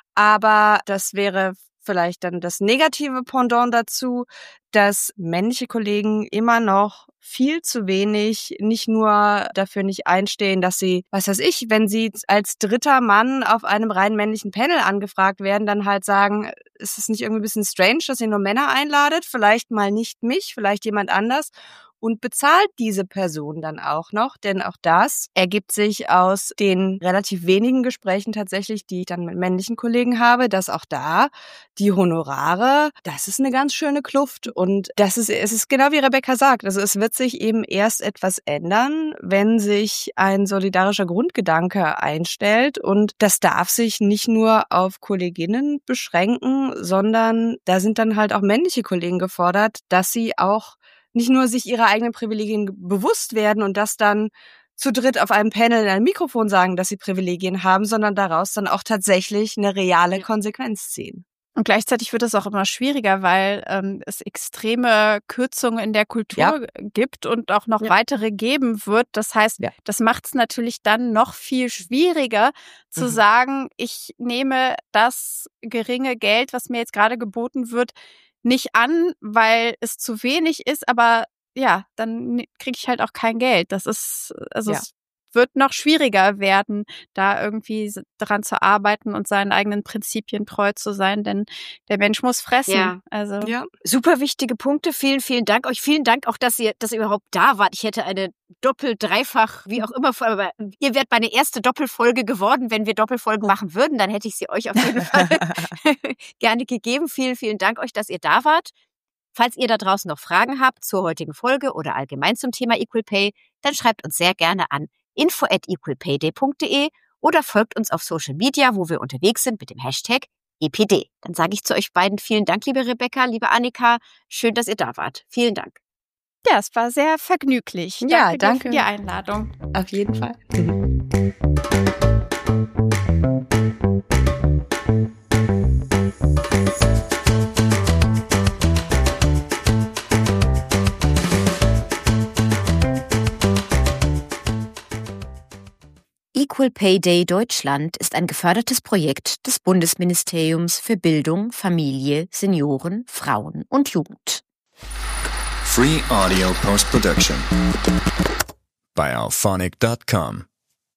aber das wäre vielleicht dann das negative Pendant dazu, dass männliche Kollegen immer noch viel zu wenig nicht nur dafür nicht einstehen, dass sie, was weiß ich, wenn sie als dritter Mann auf einem rein männlichen Panel angefragt werden, dann halt sagen, ist es nicht irgendwie ein bisschen strange, dass ihr nur Männer einladet, vielleicht mal nicht mich, vielleicht jemand anders. Und bezahlt diese Person dann auch noch, denn auch das ergibt sich aus den relativ wenigen Gesprächen tatsächlich, die ich dann mit männlichen Kollegen habe, dass auch da die Honorare, das ist eine ganz schöne Kluft und das ist, es ist genau wie Rebecca sagt, also es wird sich eben erst etwas ändern, wenn sich ein solidarischer Grundgedanke einstellt und das darf sich nicht nur auf Kolleginnen beschränken, sondern da sind dann halt auch männliche Kollegen gefordert, dass sie auch nicht nur sich ihrer eigenen Privilegien bewusst werden und das dann zu dritt auf einem Panel in einem Mikrofon sagen, dass sie Privilegien haben, sondern daraus dann auch tatsächlich eine reale Konsequenz ziehen.
Und gleichzeitig wird es auch immer schwieriger, weil ähm, es extreme Kürzungen in der Kultur ja. gibt und auch noch ja. weitere geben wird. Das heißt, ja. das macht es natürlich dann noch viel schwieriger zu mhm. sagen, ich nehme das geringe Geld, was mir jetzt gerade geboten wird, nicht an, weil es zu wenig ist, aber ja, dann kriege ich halt auch kein Geld. Das ist, also ja. es wird noch schwieriger werden, da irgendwie dran zu arbeiten und seinen eigenen Prinzipien treu zu sein, denn der Mensch muss fressen.
Ja.
Also
ja. Super wichtige Punkte. Vielen, vielen Dank euch. Vielen Dank auch, dass ihr, dass ihr überhaupt da wart. Ich hätte eine Doppel-, Dreifach, wie auch immer, aber ihr wärt meine erste Doppelfolge geworden. Wenn wir Doppelfolgen machen würden, dann hätte ich sie euch auf jeden Fall gerne gegeben. Vielen, vielen Dank euch, dass ihr da wart. Falls ihr da draußen noch Fragen habt zur heutigen Folge oder allgemein zum Thema Equal Pay, dann schreibt uns sehr gerne an info at equalpayday punkt de oder folgt uns auf Social Media, wo wir unterwegs sind mit dem Hashtag E P D. Dann sage ich zu euch beiden vielen Dank, liebe Rebecca, liebe Annika. Schön, dass ihr da wart. Vielen Dank.
Ja, es war sehr vergnüglich. Danke,
ja, danke
für die Einladung.
Auf jeden Fall.
Equal Pay Day Deutschland ist ein gefördertes Projekt des Bundesministeriums für Bildung, Familie, Senioren, Frauen und Jugend.
Free Audio Post Production by alphonic dot com.